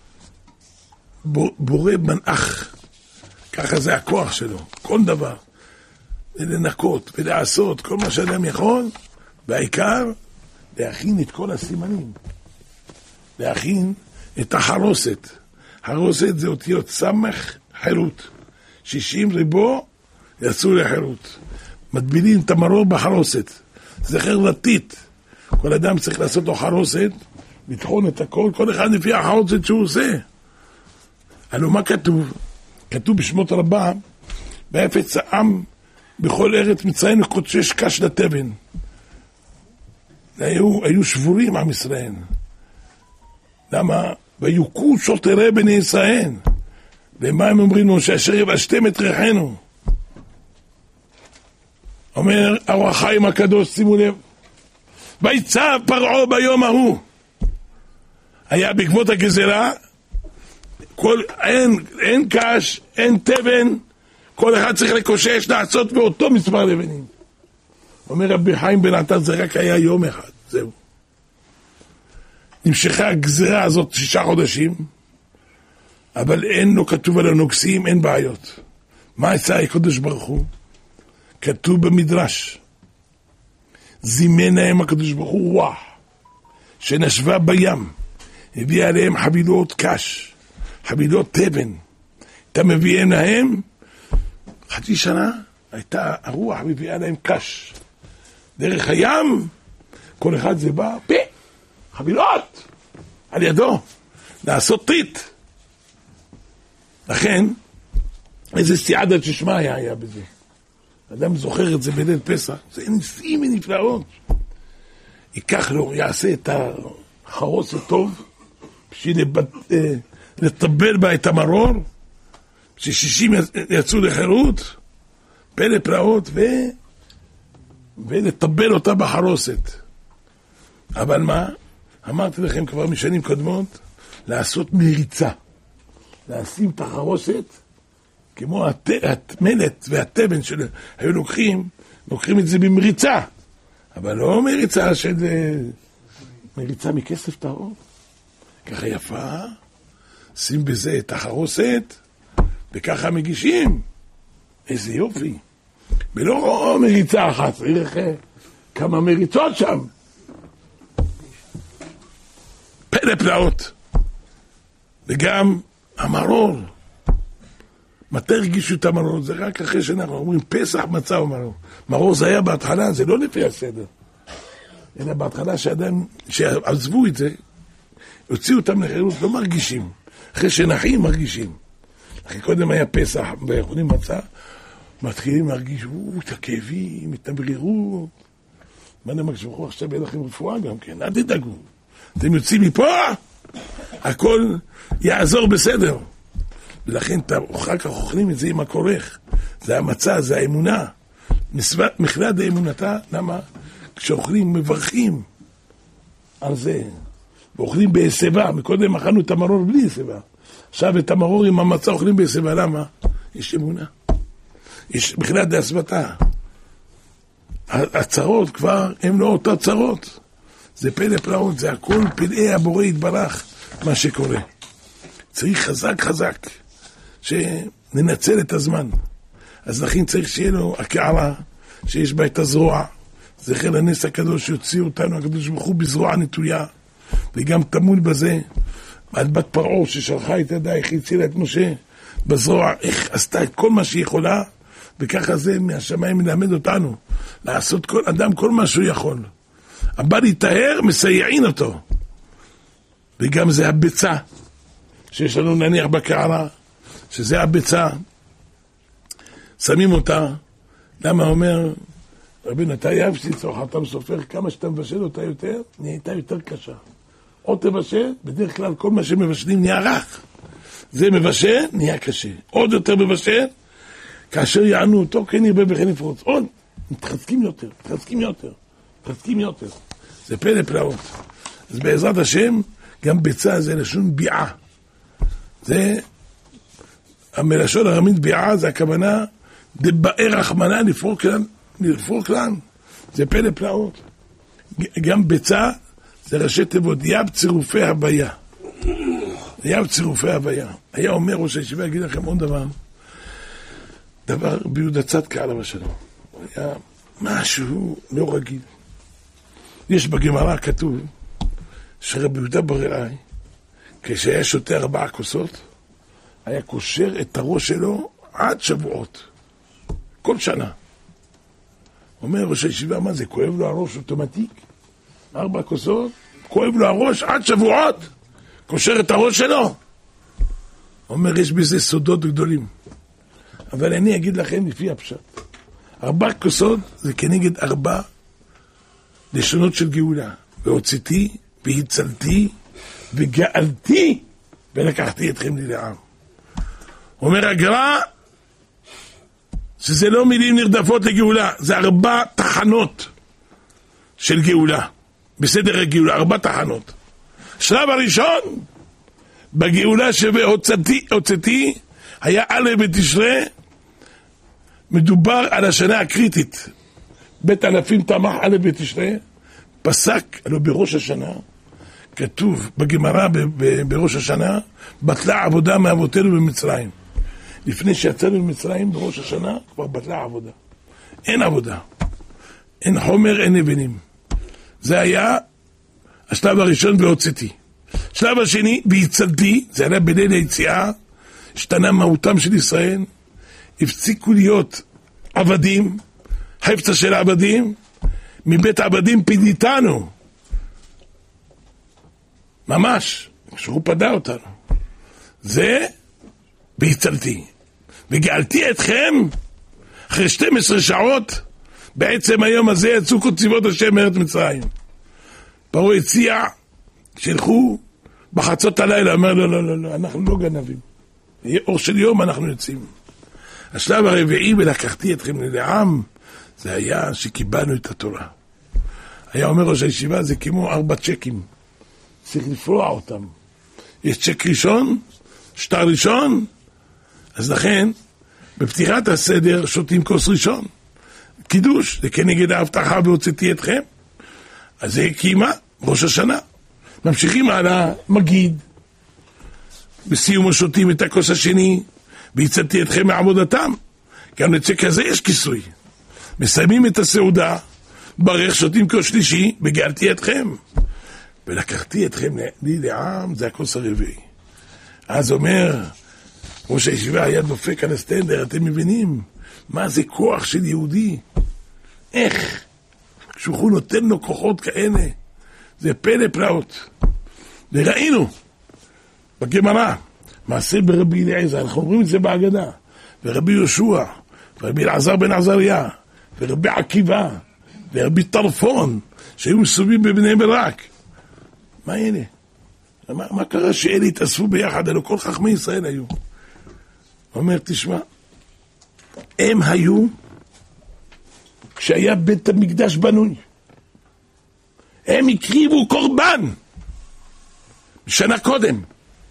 בורא מנח, ככה זה הכוח שלו, כל דבר, ולנקות ולעשות כל מה שאדם יכול, והעיקר להכין את כל הסימנים, להכין את החרוסת. חרוסת זה אותיות סמך חירות, שישים ריבו יצאו לחירות. מדבילים את המרור בחרוסת, זה חרלתית. כל אדם צריך לעשות לו חרוסת, לטחון את הכל, כל אחד לפי החרוסת שהוא עושה. הלוא מה כתוב? כתוב בשמות רבה, בהפץ העם בכל ארץ מצרים קודשי קש לתבן. היו, היו שבורים עם ישראל. למה? ויוכו שוטרי בני ישראל. ומה הם אומרים לנו? שאשר יבשתם את ריחנו. אומר אור החיים הקדוש, שימו לב, ויצב פרעה ביום ההוא. היה בעקבות הגזרה, כל, אין, אין קש, אין תבן, כל אחד צריך לקושש, לעשות באותו מספר לבנים. אומר רבי חיים בן עטר, זה רק היה יום אחד, זהו. נמשכה הגזירה הזאת שישה חודשים, אבל אין, לא כתוב על הנוגסים, אין בעיות. מה עשה הקדוש ברוך הוא? כתוב במדרש, זימן להם הקדוש ברוך הוא רוח, שנשבה בים, הביא עליהם חבילות קש, חבילות תבן, אתה מביא להם, חצי שנה הייתה הרוח מביאה להם קש, דרך הים, כל אחד זה בא, פה, חבילות, על ידו, לעשות טיט. לכן, איזה סייעתא שמיא היה בזה. אדם זוכר את זה בליל פסח, זה ניסים ונפלאות. ייקח לו, יעשה את החרוס הטוב, בשביל לטבל בה את המרור, ששישים יצאו לחירות, פלא פלאות, ו... ולטבל אותה בחרוסת. אבל מה? אמרתי לכם כבר משנים קודמות, לעשות מריצה. לשים את החרוסת, כמו הת... המלט והטבן שהיו לוקחים, לוקחים את זה במריצה. אבל לא מריצה של... מריצה מכסף טהור. ככה יפה, שים בזה את החרוסת, וככה מגישים. איזה יופי. ולא מריצה אחת, צריך כמה מריצות שם. פלא פלאות. וגם המרור. מתי הרגישו את המרור? זה רק אחרי שאנחנו אומרים פסח מצה או מרור. מרור זה היה בהתחלה, זה לא לפי הסדר. אלא בהתחלה שאדם, שעזבו את זה, הוציאו אותם לחירות, לא מרגישים. אחרי שנחים מרגישים. אחרי קודם היה פסח, ויכולים מצה, מתחילים להרגיש, את הכאבים, את הברירות. מה נאמר שבחו עכשיו יהיה לכם רפואה גם כן, אל תדאגו. אתם יוצאים מפה, הכל יעזור בסדר. ולכן אחר כך אוכלים את זה עם הכורך. זה המצה, זה האמונה. מכלד האמונתה, למה? כשאוכלים מברכים על זה. ואוכלים בהסבה, מקודם אכלנו את המרור בלי הסבה. עכשיו את המרור עם המצה אוכלים בהסבה, למה? יש אמונה. יש מכלד ההסבתה. הצרות כבר הם לא אותה צרות. זה פלא פלאות, זה הכל פלאי הבורא יתברך, מה שקורה. צריך חזק חזק, שננצל את הזמן. אז לכן צריך שיהיה לו הקערה, שיש בה את הזרוע. זכר לנס הקדוש שיוציא אותנו, הקדוש ברוך הוא בזרוע נטויה, וגם תמול בזה, על בת פרעה ששלחה את ידייך, הצילה את משה, בזרוע, איך עשתה את כל מה שהיא יכולה, וככה זה מהשמיים מלמד אותנו, לעשות כל אדם כל מה שהוא יכול. הבא להתאר, מסייעין אותו. וגם זה הביצה, שיש לנו נניח בקערה, שזה הביצה, שמים אותה, למה אומר, רבי נתן יפסיץ, או חתם סופר, כמה שאתה מבשל אותה יותר, נהייתה יותר קשה. עוד תבשל, בדרך כלל כל מה שמבשלים נהיה רך. זה מבשל, נהיה קשה. עוד יותר מבשל, כאשר יענו אותו, כן ירבה וכן יפרוץ. עוד, מתחזקים יותר, מתחזקים יותר, מתחזקים יותר. זה פלא פלאות. אז בעזרת השם, גם ביצה זה לשון ביעה. זה, המלשון הרמית ביעה, זה הכוונה, דבאי רחמנה לפרוק לן, לפרוק לן. זה פלא פלאות. גם ביצה, זה ראשי תיבות, יב צירופי הוויה. יב צירופי הוויה. היה אומר ראש הישיבה, אגיד לכם עוד דבר. דבר ביהודה צדקה עליו השלום. היה משהו לא רגיל. יש בגמרא כתוב שרבי יהודה בר-אלעאי, כשהיה שותה ארבעה כוסות, היה קושר את הראש שלו עד שבועות. כל שנה. אומר ראש הישיבה, מה זה, כואב לו הראש אוטומטיק? ארבע כוסות, כואב לו הראש עד שבועות, קושר את הראש שלו. אומר, יש בזה סודות גדולים. אבל אני אגיד לכם לפי הפשט. ארבע כוסות זה כנגד ארבע לשונות של גאולה. והוצאתי, והצלתי, וגאלתי, ולקחתי אתכם לי לעם. אומר הגר"א, שזה לא מילים נרדפות לגאולה, זה ארבע תחנות של גאולה. בסדר הגאולה, ארבע תחנות. שלב הראשון, בגאולה שהוצאתי, הוצאתי, היה א' בתשרי, מדובר על השנה הקריטית. בית אלפים תמח א' בתשרי, פסק, אלו בראש השנה, כתוב בגמרא בראש השנה, בטלה עבודה מאבותינו במצרים. לפני שיצאנו במצרים בראש השנה, כבר בטלה עבודה. אין עבודה. אין חומר, אין נבנים. זה היה השלב הראשון בהוצאתי. שלב השני, בהצלתי, זה היה בליל היציאה, השתנה מהותם של ישראל, הפסיקו להיות עבדים, חפצה של עבדים, מבית עבדים פידיתנו. ממש, שהוא פדה אותנו. זה בהצלתי. וגאלתי אתכם, אחרי שתים עשרה שעות, בעצם היום הזה יצאו כל צבאות השם מארץ מצרים. פרעה הציע, שילכו בחצות הלילה, אומר לא, לא, לא, לא, אנחנו לא גנבים. יהיה אור של יום, אנחנו יוצאים. השלב הרביעי, ולקחתי אתכם לעם, זה היה שקיבלנו את התורה. היה אומר ראש הישיבה, זה כמו ארבע צ'קים. צריך לפרוע אותם. יש צ'ק ראשון, שטר ראשון, אז לכן, בפתיחת הסדר שותים כוס ראשון. קידוש, זה כנגד ההבטחה והוצאתי אתכם. אז זה קיימה, ראש השנה. ממשיכים על המגיד. בסיום השותים את הכוס השני, והצאתי אתכם מעבודתם. גם לצ'ק הזה יש כיסוי. מסיימים את הסעודה, ברך שותים כוס שלישי, וגאלתי אתכם. ולקחתי אתכם לי לעם, זה הכוס הרביעי. אז אומר, ראש הישיבה היה דופק על הסטנדר, אתם מבינים? מה זה כוח של יהודי? איך? כשהוא נותן לו כוחות כאלה, זה פלא פלאות. וראינו, בגמרא, מעשה ברבי אליעזר, אנחנו אומרים את זה בהגדה, ורבי יהושע, ורבי אלעזר בן עזריה, ורבי עקיבא, ורבי טרפון, שהיו מסובים בבני ברק. מה אלה? מה, מה קרה שאלה התאספו ביחד? אלו כל חכמי ישראל היו. אומר, תשמע, הם היו כשהיה בית המקדש בנוי. הם הקריבו קורבן שנה קודם.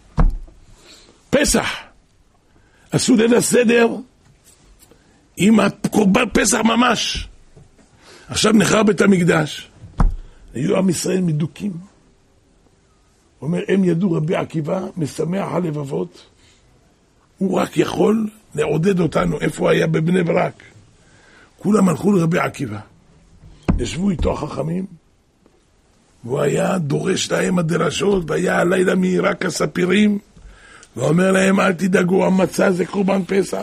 פסח. עשו ליל הסדר עם הקורבן פסח ממש. עכשיו נחרב בית המקדש. היו עם ישראל מדוקים. אומר, הם ידעו רבי עקיבא, משמח הלבבות. הוא רק יכול לעודד אותנו. איפה הוא היה בבני ברק? כולם הלכו לרבי עקיבא. ישבו איתו החכמים, והוא היה דורש להם הדרשות, והיה הלילה מהירה כספירים, ואומר להם, אל תדאגו, המצה זה קורבן פסח.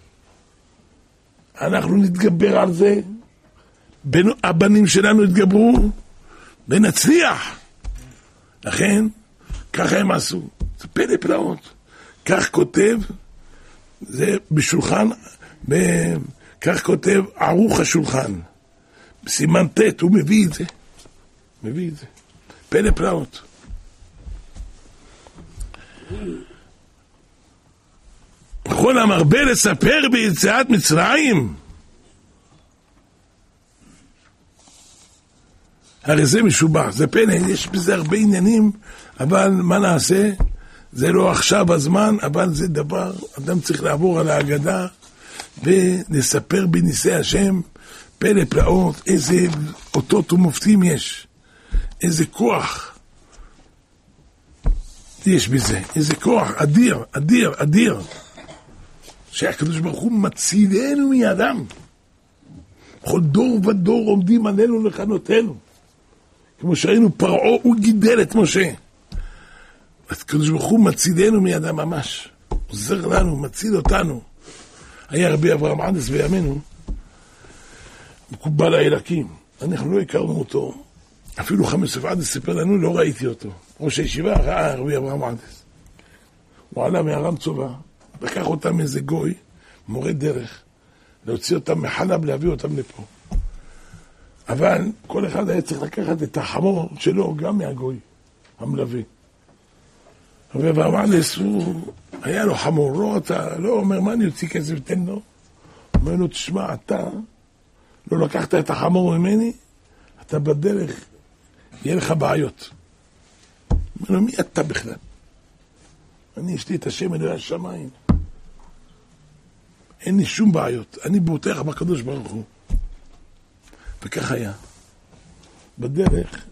אנחנו נתגבר על זה, בין, הבנים שלנו יתגברו, ונצליח. לכן, ככה הם עשו. זה פלא פלאות. כך כותב, זה בשולחן, ב... כך כותב ערוך השולחן. בסימן ת' הוא מביא את זה. מביא את זה. פלא פלאות. בכל המרבה לספר ביציאת מצרים, הרי זה משובח, זה פלא, יש בזה הרבה עניינים, אבל מה נעשה? זה לא עכשיו הזמן, אבל זה דבר, אדם צריך לעבור על ההגדה, ולספר בניסי השם, פלא פלאות, איזה אותות ומופתים יש, איזה כוח יש בזה, איזה כוח אדיר, אדיר, אדיר, שהקדוש ברוך הוא מצילנו מידם, בכל דור ודור עומדים עלינו לכנותנו, כמו שראינו פרעה, הוא גידל את משה, הקדוש ברוך הוא מצילנו מידם ממש, עוזר לנו, מציל אותנו. היה רבי אברהם עדס בימינו, מקובל האלקים, אנחנו לא הכרנו אותו, אפילו חמש סוף עדס סיפר לנו, לא ראיתי אותו. ראש הישיבה ראה רבי אברהם עדס. הוא עלה מהרם צובה, לקח אותם איזה גוי, מורה דרך, להוציא אותם מחלב, להביא אותם לפה. אבל כל אחד היה צריך לקחת את החמור שלו, גם מהגוי, המלווה. רבי אברהם עדס, הוא היה לו חמור, לא אתה, לא אומר, מה אני יוציא כסף, תן לו. אומר לו, תשמע, אתה לא לקחת את החמור ממני, אתה בדרך, יהיה לך בעיות. אומר לו, מי אתה בכלל? אני, יש לי את השם אלוהי השמיים. אין לי שום בעיות, אני בוטח בקדוש ברוך הוא. וכך היה. בדרך,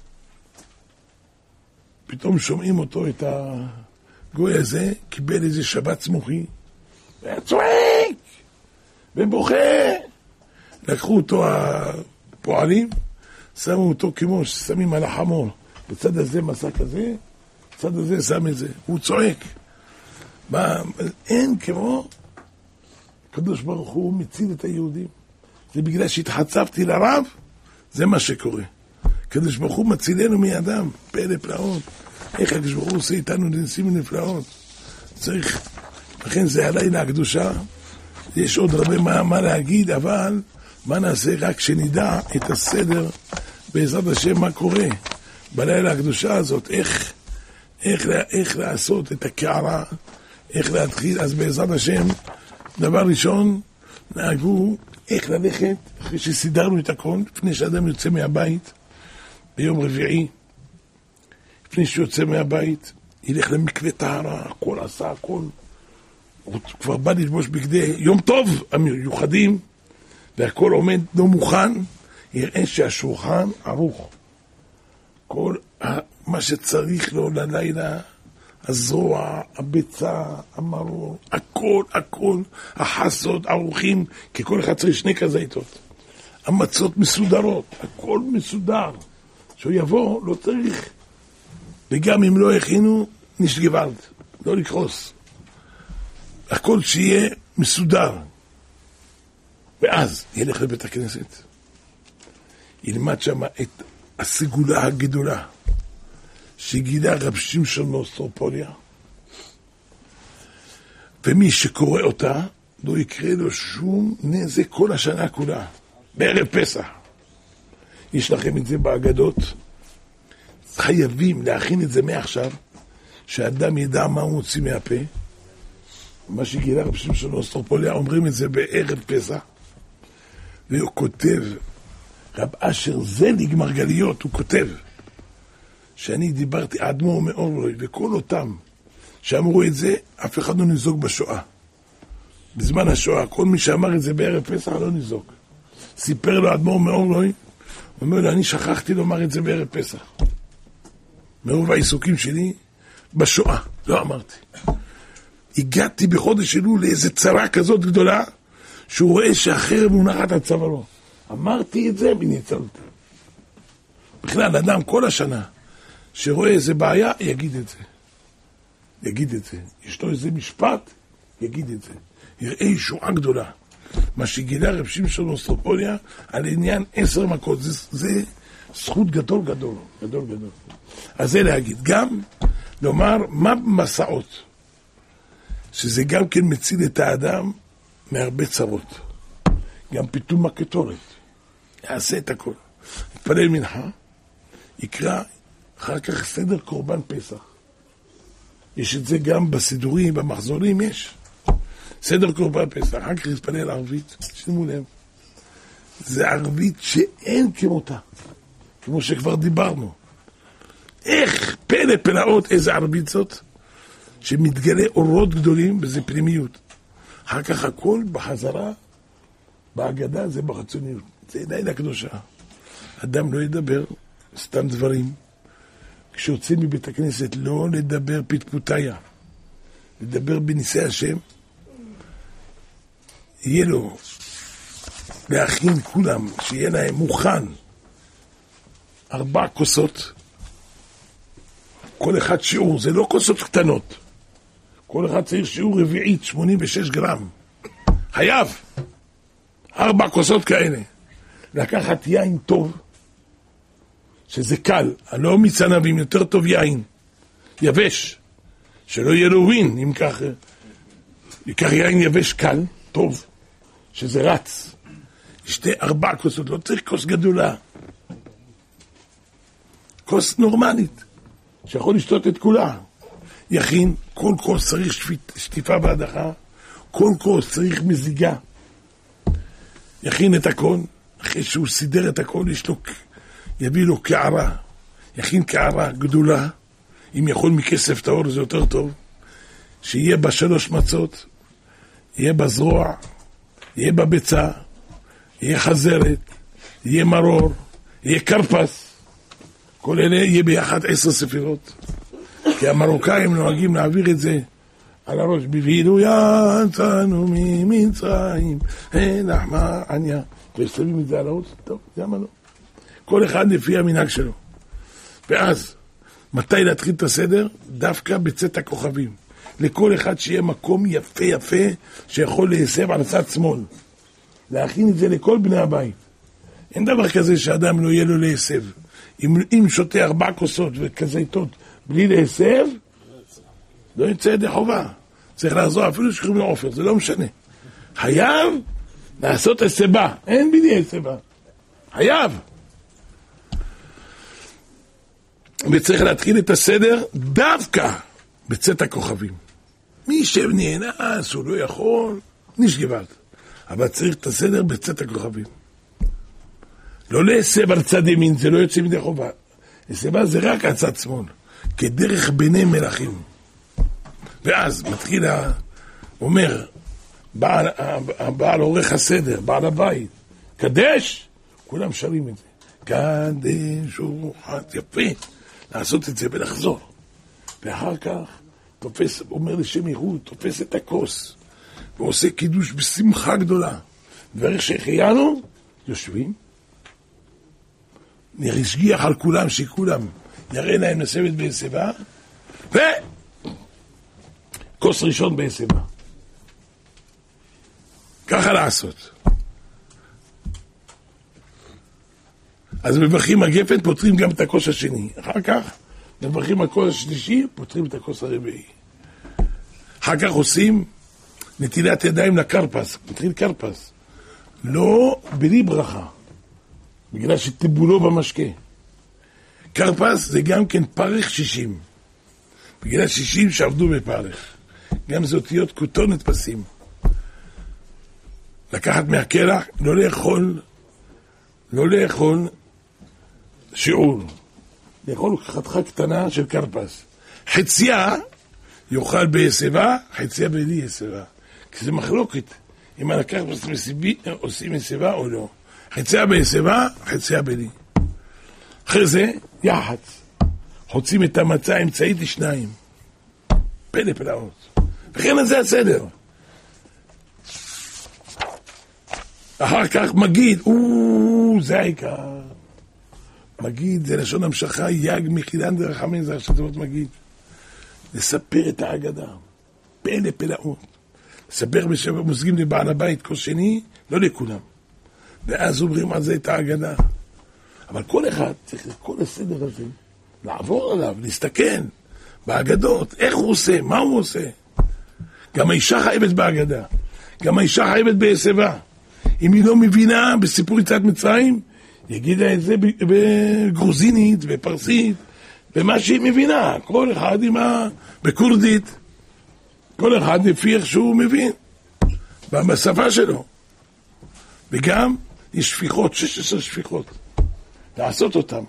פתאום שומעים אותו, את הגוי הזה, קיבל איזה שבת סמוכי, והיה צועק, ובוכה. לקחו אותו הפועלים, שמו אותו כמו ששמים על החמור. בצד הזה מסע כזה, בצד הזה שם את זה. הוא צועק. מה, אין כמו, הקדוש ברוך הוא מציל את היהודים. זה בגלל שהתחצפתי לרב, זה מה שקורה. הקדוש ברוך הוא מצילנו מידם, פלא פלאות. איך הקדוש ברוך הוא עושה איתנו ניסים ונפלאות. צריך, לכן זה הלילה הקדושה. יש עוד הרבה מה, מה להגיד, אבל מה נעשה רק שנדע את הסדר בעזרת השם מה קורה בלילה הקדושה הזאת, איך, איך, איך לעשות את הקערה, איך להתחיל. אז בעזרת השם, דבר ראשון, נהגו איך ללכת, אחרי שסידרנו את הכל, לפני שאדם יוצא מהבית, ביום רביעי, לפני שיוצא מהבית, ילך למקווה טהרה, הכל עשה, הכל. הוא כבר בא ללבוש בגדי יום טוב, המיוחדים, והכל עומד לא מוכן, יראה שהשולחן ערוך. כל מה שצריך לו ללילה, הזרוע, הביצה, המרור, הכל, הכל, החסות, ערוכים, כי כל אחד צריך שני כזיתות. המצות מסודרות, הכל מסודר. שהוא יבוא, לא צריך. וגם אם לא הכינו, נשגבלד, לא לקרוס. הכל שיהיה מסודר. ואז ילך לבית הכנסת. ילמד שם את הסגולה הגדולה שגילה רב שמשון מאוסטרופוליה, ומי שקורא אותה לא יקרה לו שום נזק כל השנה כולה. בערב פסח יש לכם את זה באגדות, חייבים להכין את זה מעכשיו, שאדם ידע מה הוא מוציא מהפה. מה שגילה רב שמשון מאוסטרופוליה, אומרים את זה בערב פסח, והוא כותב, רב אשר זליג מרגליות, הוא כותב שאני דיברתי אדמו"ר מאורלוי, וכל אותם שאמרו את זה, אף אחד לא ניזוק בשואה. בזמן השואה, כל מי שאמר את זה בערב פסח לא ניזוק. סיפר לו אדמו"ר מאורלוי, הוא אומר לו, אני שכחתי לומר את זה בערב פסח. מרוב העיסוקים שלי בשואה, לא אמרתי. הגעתי בחודש אלול לאיזה צרה כזאת גדולה, שהוא רואה שהחרב הוא נחת על צווארו. אמרתי את זה וניצלתי. בכלל, אדם כל השנה שרואה איזה בעיה, יגיד את זה. יגיד את זה. יש לו איזה משפט, יגיד את זה. יראה ישועה גדולה. מה שגילה רב שמשון מאוסטרופוליה על עניין עשר מכות. זה, זה זכות גדול גדול. גדול גדול. אז זה להגיד. גם לומר מה מסעות. שזה גם כן מציל את האדם מהרבה צרות. גם פיתום הקטורת. יעשה את הכל. יתפלל מנחה, יקרא אחר כך סדר קורבן פסח. יש את זה גם בסידורים, במחזורים יש. סדר קורבן פסח, אחר כך יתפלל ערבית. שימו לב. זה ערבית שאין כמותה. כמו שכבר דיברנו. איך פלא פלאות איזה ערבית זאת? שמתגלה אורות גדולים בזה פנימיות. אחר כך הכל בחזרה, בהגדה זה בחצוניות. זה לילה קדושה. אדם לא ידבר סתם דברים. כשיוצא מבית הכנסת לא לדבר פטפוטיה. לדבר בניסי השם. יהיה לו להכין כולם, שיהיה להם מוכן ארבע כוסות. כל אחד שיעור, זה לא כוסות קטנות. כל אחד צריך שיעור רביעית, שמונים ושש גרם. חייב. ארבע כוסות כאלה. לקחת יין טוב, שזה קל, לא מצנבים, יותר טוב יין. יבש. שלא יהיה לו ווין, אם כך, ייקח יין יבש קל, טוב, שזה רץ. שתי ארבע כוסות, לא צריך כוס גדולה. כוס נורמלית, שיכול לשתות את כולה. יכין, כל כוס צריך שפיט, שטיפה והדחה, כל כוס צריך מזיגה. יכין את הכל, אחרי שהוא סידר את הכל, יש לו, יביא לו קערה. יכין קערה גדולה, אם יכול מכסף טהור זה יותר טוב, שיהיה בה שלוש מצות, יהיה בה זרוע, יהיה בביצה, יהיה חזרת, יהיה מרור, יהיה קרפס. כל אלה יהיה ביחד עשר ספירות. כי המרוקאים נוהגים להעביר את זה על הראש. בבהילו יצאנו ממצרים, נחמה עניה. ושמים את זה על הראש, טוב, למה לא? כל אחד לפי המנהג שלו. ואז, מתי להתחיל את הסדר? דווקא בצאת הכוכבים. לכל אחד שיהיה מקום יפה יפה שיכול להסב על הצד שמאל. להכין את זה לכל בני הבית. אין דבר כזה שאדם לא יהיה לו להסב. אם, אם שותה ארבע כוסות וכזיתות בלי להסב, לא יצא ידי חובה. צריך לעזור אפילו שקוראים לו עופר, זה לא משנה. חייב לעשות הסבה, אין בלי הסבה. חייב. וצריך להתחיל את הסדר דווקא בצאת הכוכבים. מי שנאנס הוא לא יכול, נשגבלת. אבל צריך את הסדר בצאת הכוכבים. לא להסב על צד ימין, זה לא יוצא מדי חובה. הסבה זה רק על צד שמאל, כדרך ביני מלכים. ואז מתחיל, אומר, בעל, הבעל עורך הסדר, בעל הבית, קדש, כולם שרים את זה. קדש ורוחת, יפה. לעשות את זה ולחזור. ואחר כך, תופס, אומר לשם יחוד, תופס את הכוס, ועושה קידוש בשמחה גדולה. ואיך שהחיינו, יושבים, נשגיח על כולם, שכולם יראה להם לשבת בהסבה, וכוס ראשון בהסבה. ככה לעשות. אז מברכים הגפן, פותרים גם את הכוס השני. אחר כך, מברכים הכוס השלישי, פותרים את הכוס הרביעי. אחר כך עושים נטילת ידיים לקרפס, פותרים קרפס. לא בלי ברכה, בגלל שטיבולו במשקה. קרפס זה גם כן פרח שישים. בגלל שישים שעבדו בפרח. גם זה אותיות כותון נתפסים. לקחת מהקרח, לא לאכול, לא לאכול שיעור. לאכול חתיכה קטנה של קרפס. חציה יאכל בהסבה, חציה בלי הסבה. כי זה מחלוקת. אם על הקרפס עושים הסבה או לא. חציה בהסבה, חציה בלי. אחרי זה, יחץ. חוצים את המצה אמצעית לשניים. פלא פלאות. וכן אז זה הסדר. אחר כך מגיד, או, זה העיקר. מגיד, זה לשון המשכה, יג מחילן דרחמים, זה עכשיו תבות מגיד. לספר את ההגדה. פלא פלאות. לספר בשבע מושגים לבעל הבית, כל שני, לא לכולם. ואז אומרים על זה את ההגדה. אבל כל אחד צריך כל הסדר הזה, לעבור עליו, להסתכל בהגדות, איך הוא עושה, מה הוא עושה. גם האישה חייבת בהגדה. גם האישה חייבת בהסבה. אם היא לא מבינה בסיפור יציאת מצרים, יגידה את זה בגרוזינית ופרסית, במה שהיא מבינה. כל אחד עם ה... בקורדית. כל אחד לפי איך שהוא מבין. בשפה שלו. וגם יש שפיכות, שש עשרה שפיכות. לעשות אותם.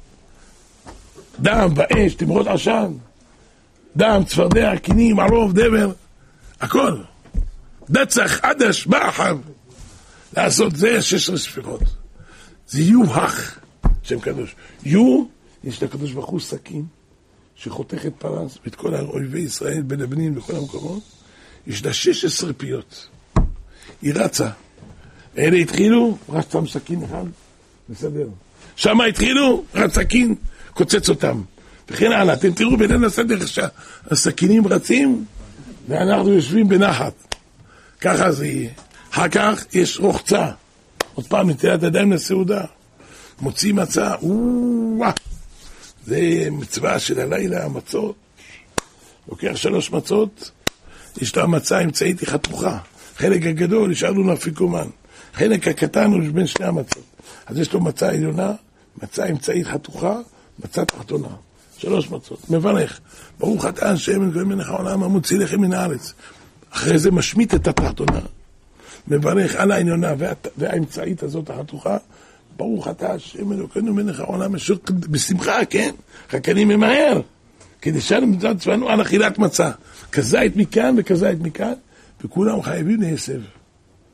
דם, באש, תמרות עשן. דם, צפרדע, קינים, ערוב, דבר. הכל. דצח, עדש, באחר. לעשות זה שש עשרה שפיכות. זה יוהך, שם קדוש. יו, יש לקדוש ברוך הוא סכין, שחותך את פרס, ואת כל אויבי ישראל, בין הבנים בכל המקומות, יש לה שש עשרה פיות. היא רצה. אלה התחילו, רץ שם סכין אחד, בסדר. שם התחילו, רץ סכין, קוצץ אותם. וכן הלאה, אתם תראו בינינו הסדר שהסכינים רצים, ואנחנו יושבים בנחת. ככה זה יהיה. אחר כך יש רוחצה. עוד פעם נטילת ידיים לסעודה. מוציא מצה. וואו. זה מצווה של הלילה, המצות. לוקח שלוש מצות. יש לה מצה אמצעית היא חתוכה. חלק הגדול יש לנו אפיקומן. חלק הקטן הוא בין שני המצות. אז יש לו מצה עליונה, מצה אמצעית חתוכה, מצה תחתונה. שלוש מצות. מברך. ברוך אתה השם אלוהינו מלך העולם המוציא לחם מן הארץ. אחרי זה משמיט את התחתונה. מברך על העליונה והאמצעית הזאת החתוכה. ברוך אתה השם אלוהינו מלך העולם אשר בשמחה, כן? רק אני ממהר. כדי שנמצא צבנו על אכילת מצה. כזית מכאן וכזית מכאן, וכולם חייבים להסב.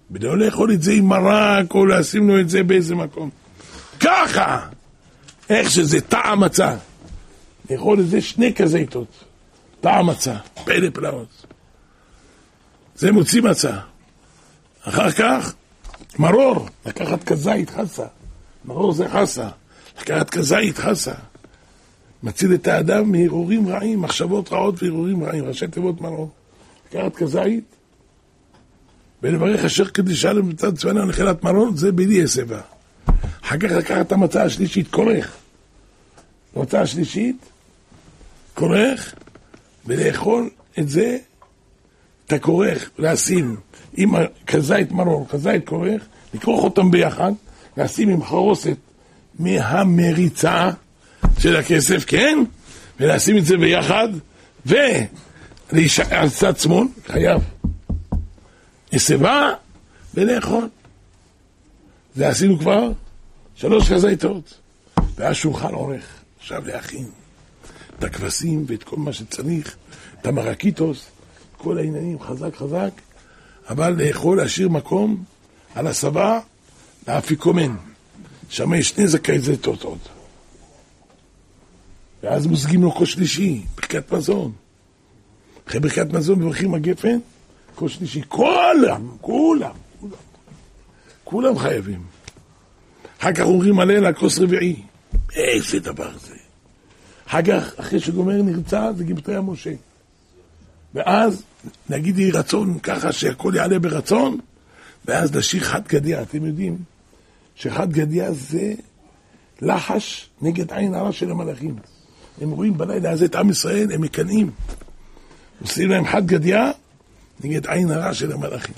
ולא לאכול את זה עם מרק, או לשים לו את זה באיזה מקום. ככה! איך שזה טעם מצה. לאכול את זה שני כזיתות. טעם מצה, פלא פלאות. זה מוציא מצה. אחר כך, מרור, לקחת כזית חסה. מרור זה חסה. לקחת כזית חסה. מציל את האדם מהרהורים רעים, מחשבות רעות והרהורים רעים, ראשי תיבות מרור. לקחת כזית, ולברך אשר קדישה למצד צבאנה ונחלת מרור, זה בלי הסבה. אחר כך לקחת את המצה השלישית, כורך. המצה השלישית, כורך, ולאכול את זה, את הכורך, לשים עם כזית מרור, כזית כורך, לקרוך אותם ביחד, לשים עם חרוסת מהמריצה של הכסף, כן? ולשים את זה ביחד, ולהישאר על צד שמאל, חייב. הסבה, ולאכול. זה עשינו כבר שלוש כזיתות. ואז שולחן עורך, עכשיו להכין את הכבשים ואת כל מה שצריך, את המרקיטוס, כל העניינים חזק חזק, אבל לאכול, להשאיר מקום על הסבה, לאפיקומן. שם יש שני זכאי זיתות עוד. ואז מוזגים לו כוס שלישי, ברכת מזון. אחרי ברכת מזון מברכים הגפן, כוס שלישי. כולם, כולם, כולם. כולם חייבים. אחר כך אומרים עליה כוס רביעי. איזה דבר זה. אחר כך, אחרי שגומר נרצה, זה גבטי משה. ואז נגיד יהי רצון ככה שהכל יעלה ברצון, ואז נשאיר חד גדיה. אתם יודעים שחד גדיה זה לחש נגד עין הרע של המלאכים. הם רואים בלילה הזה את עם ישראל, הם מקנאים. עושים להם חד גדיה נגד עין הרע של המלאכים.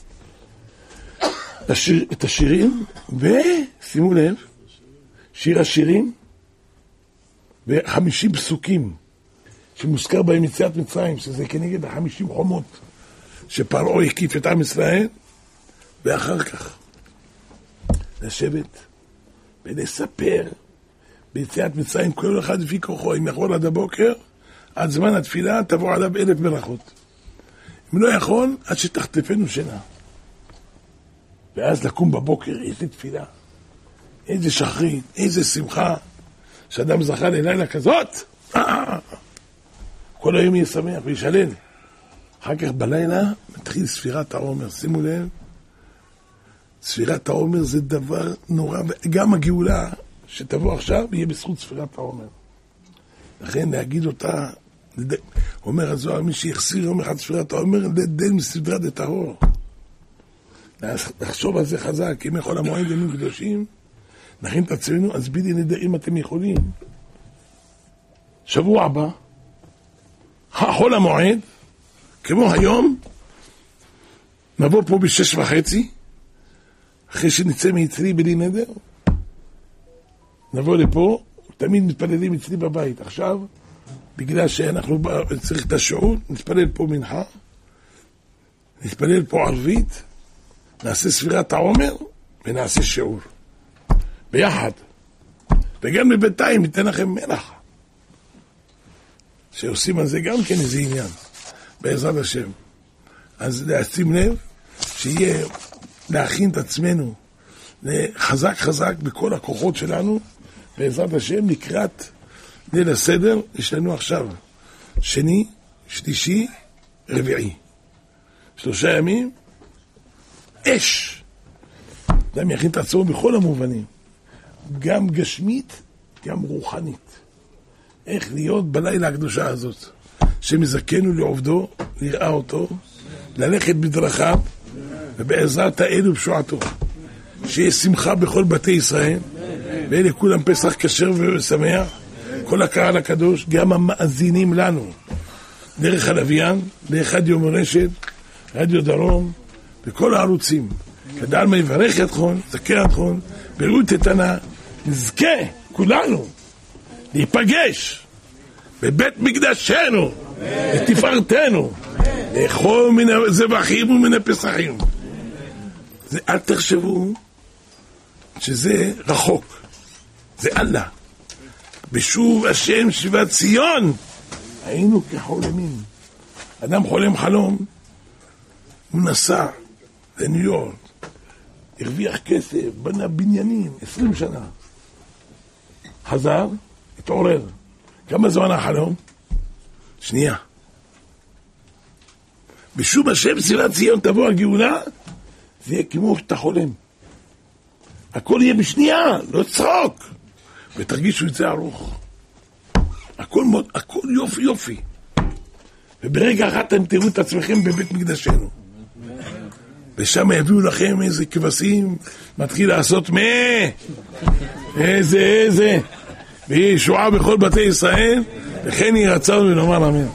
השיר, את השירים, ושימו לב, שיר השירים, וחמישים פסוקים, שמוזכר בהם יציאת מצרים, שזה כנגד החמישים חומות, שפרעה הקיף את עם ישראל, ואחר כך, לשבת ולספר, ביציאת מצרים, כל אחד לפי כוחו, אם יכול עד הבוקר, עד זמן התפילה, תבוא עליו אלף ברכות. אם לא יכול, עד שתחטפנו שינה. ואז לקום בבוקר, איזה תפילה, איזה שחרית, איזה שמחה, שאדם זכה ללילה כזאת, כל היום יהיה שמח וישלל. אחר כך בלילה מתחיל ספירת העומר, שימו לב, ספירת העומר זה דבר נורא, גם הגאולה שתבוא עכשיו יהיה בזכות ספירת העומר. לכן להגיד אותה, אומר הזוהר, מי שיחסיר יום אחד ספירת העומר, לדל מסדרת את האור. לחשוב על זה חזק, אם יכול המועד ימים קדושים, נכין את עצמנו, אז בידי נדע אם אתם יכולים. שבוע הבא, חול המועד, כמו היום, נבוא פה בשש וחצי, אחרי שנצא מיצרי בלי נדר, נבוא לפה, תמיד מתפללים אצלי בבית. עכשיו, בגלל שאנחנו צריך את השיעור, נתפלל פה מנחה, נתפלל פה ערבית, נעשה ספירת העומר ונעשה שיעור. ביחד. וגם בבינתיים ניתן לכם מלח. שעושים על זה גם כן איזה עניין. בעזרת השם. אז להשים לב שיהיה להכין את עצמנו חזק חזק בכל הכוחות שלנו. בעזרת השם לקראת ליל הסדר. יש לנו עכשיו שני, שלישי, רביעי. שלושה ימים. אש. אדם יכין את עצמו בכל המובנים. גם גשמית, גם רוחנית. איך להיות בלילה הקדושה הזאת, שמזכנו לעובדו, לראה אותו, ללכת בדרכיו, ובעזרת האל ובשועתו. שיהיה שמחה בכל בתי ישראל, ואלה כולם פסח כשר ושמח, כל הקהל הקדוש, גם המאזינים לנו, דרך הלוויין, דרך רדיו מורשת, רדיו דרום, וכל הערוצים. כדאל מה יברך יתכון, זכה יתכון, בריאות איתנה, נזכה כולנו להיפגש בבית מקדשנו, בתפארתנו, לאכול מן הזבחים ומן הפסחים. זה, אל תחשבו שזה רחוק, זה אללה. בשוב השם שיבת ציון היינו כחולמים. אדם חולם חלום, הוא נסע לניו יורק, הרוויח כסף, בנה בניינים, עשרים שנה. חזר, התעורר. כמה זמן החלום? שנייה. בשום השם שיבת ציון תבוא הגאולה, זה יהיה כמו שאתה חולם. הכל יהיה בשנייה, לא צחוק. ותרגישו את זה ארוך. הכל, הכל יופי יופי. וברגע אחד אתם תראו את עצמכם בבית מקדשנו. ושם יביאו לכם איזה כבשים, מתחיל לעשות מה, איזה איזה, וישועה בכל בתי ישראל, וכן יהי רצון ונאמר אמן.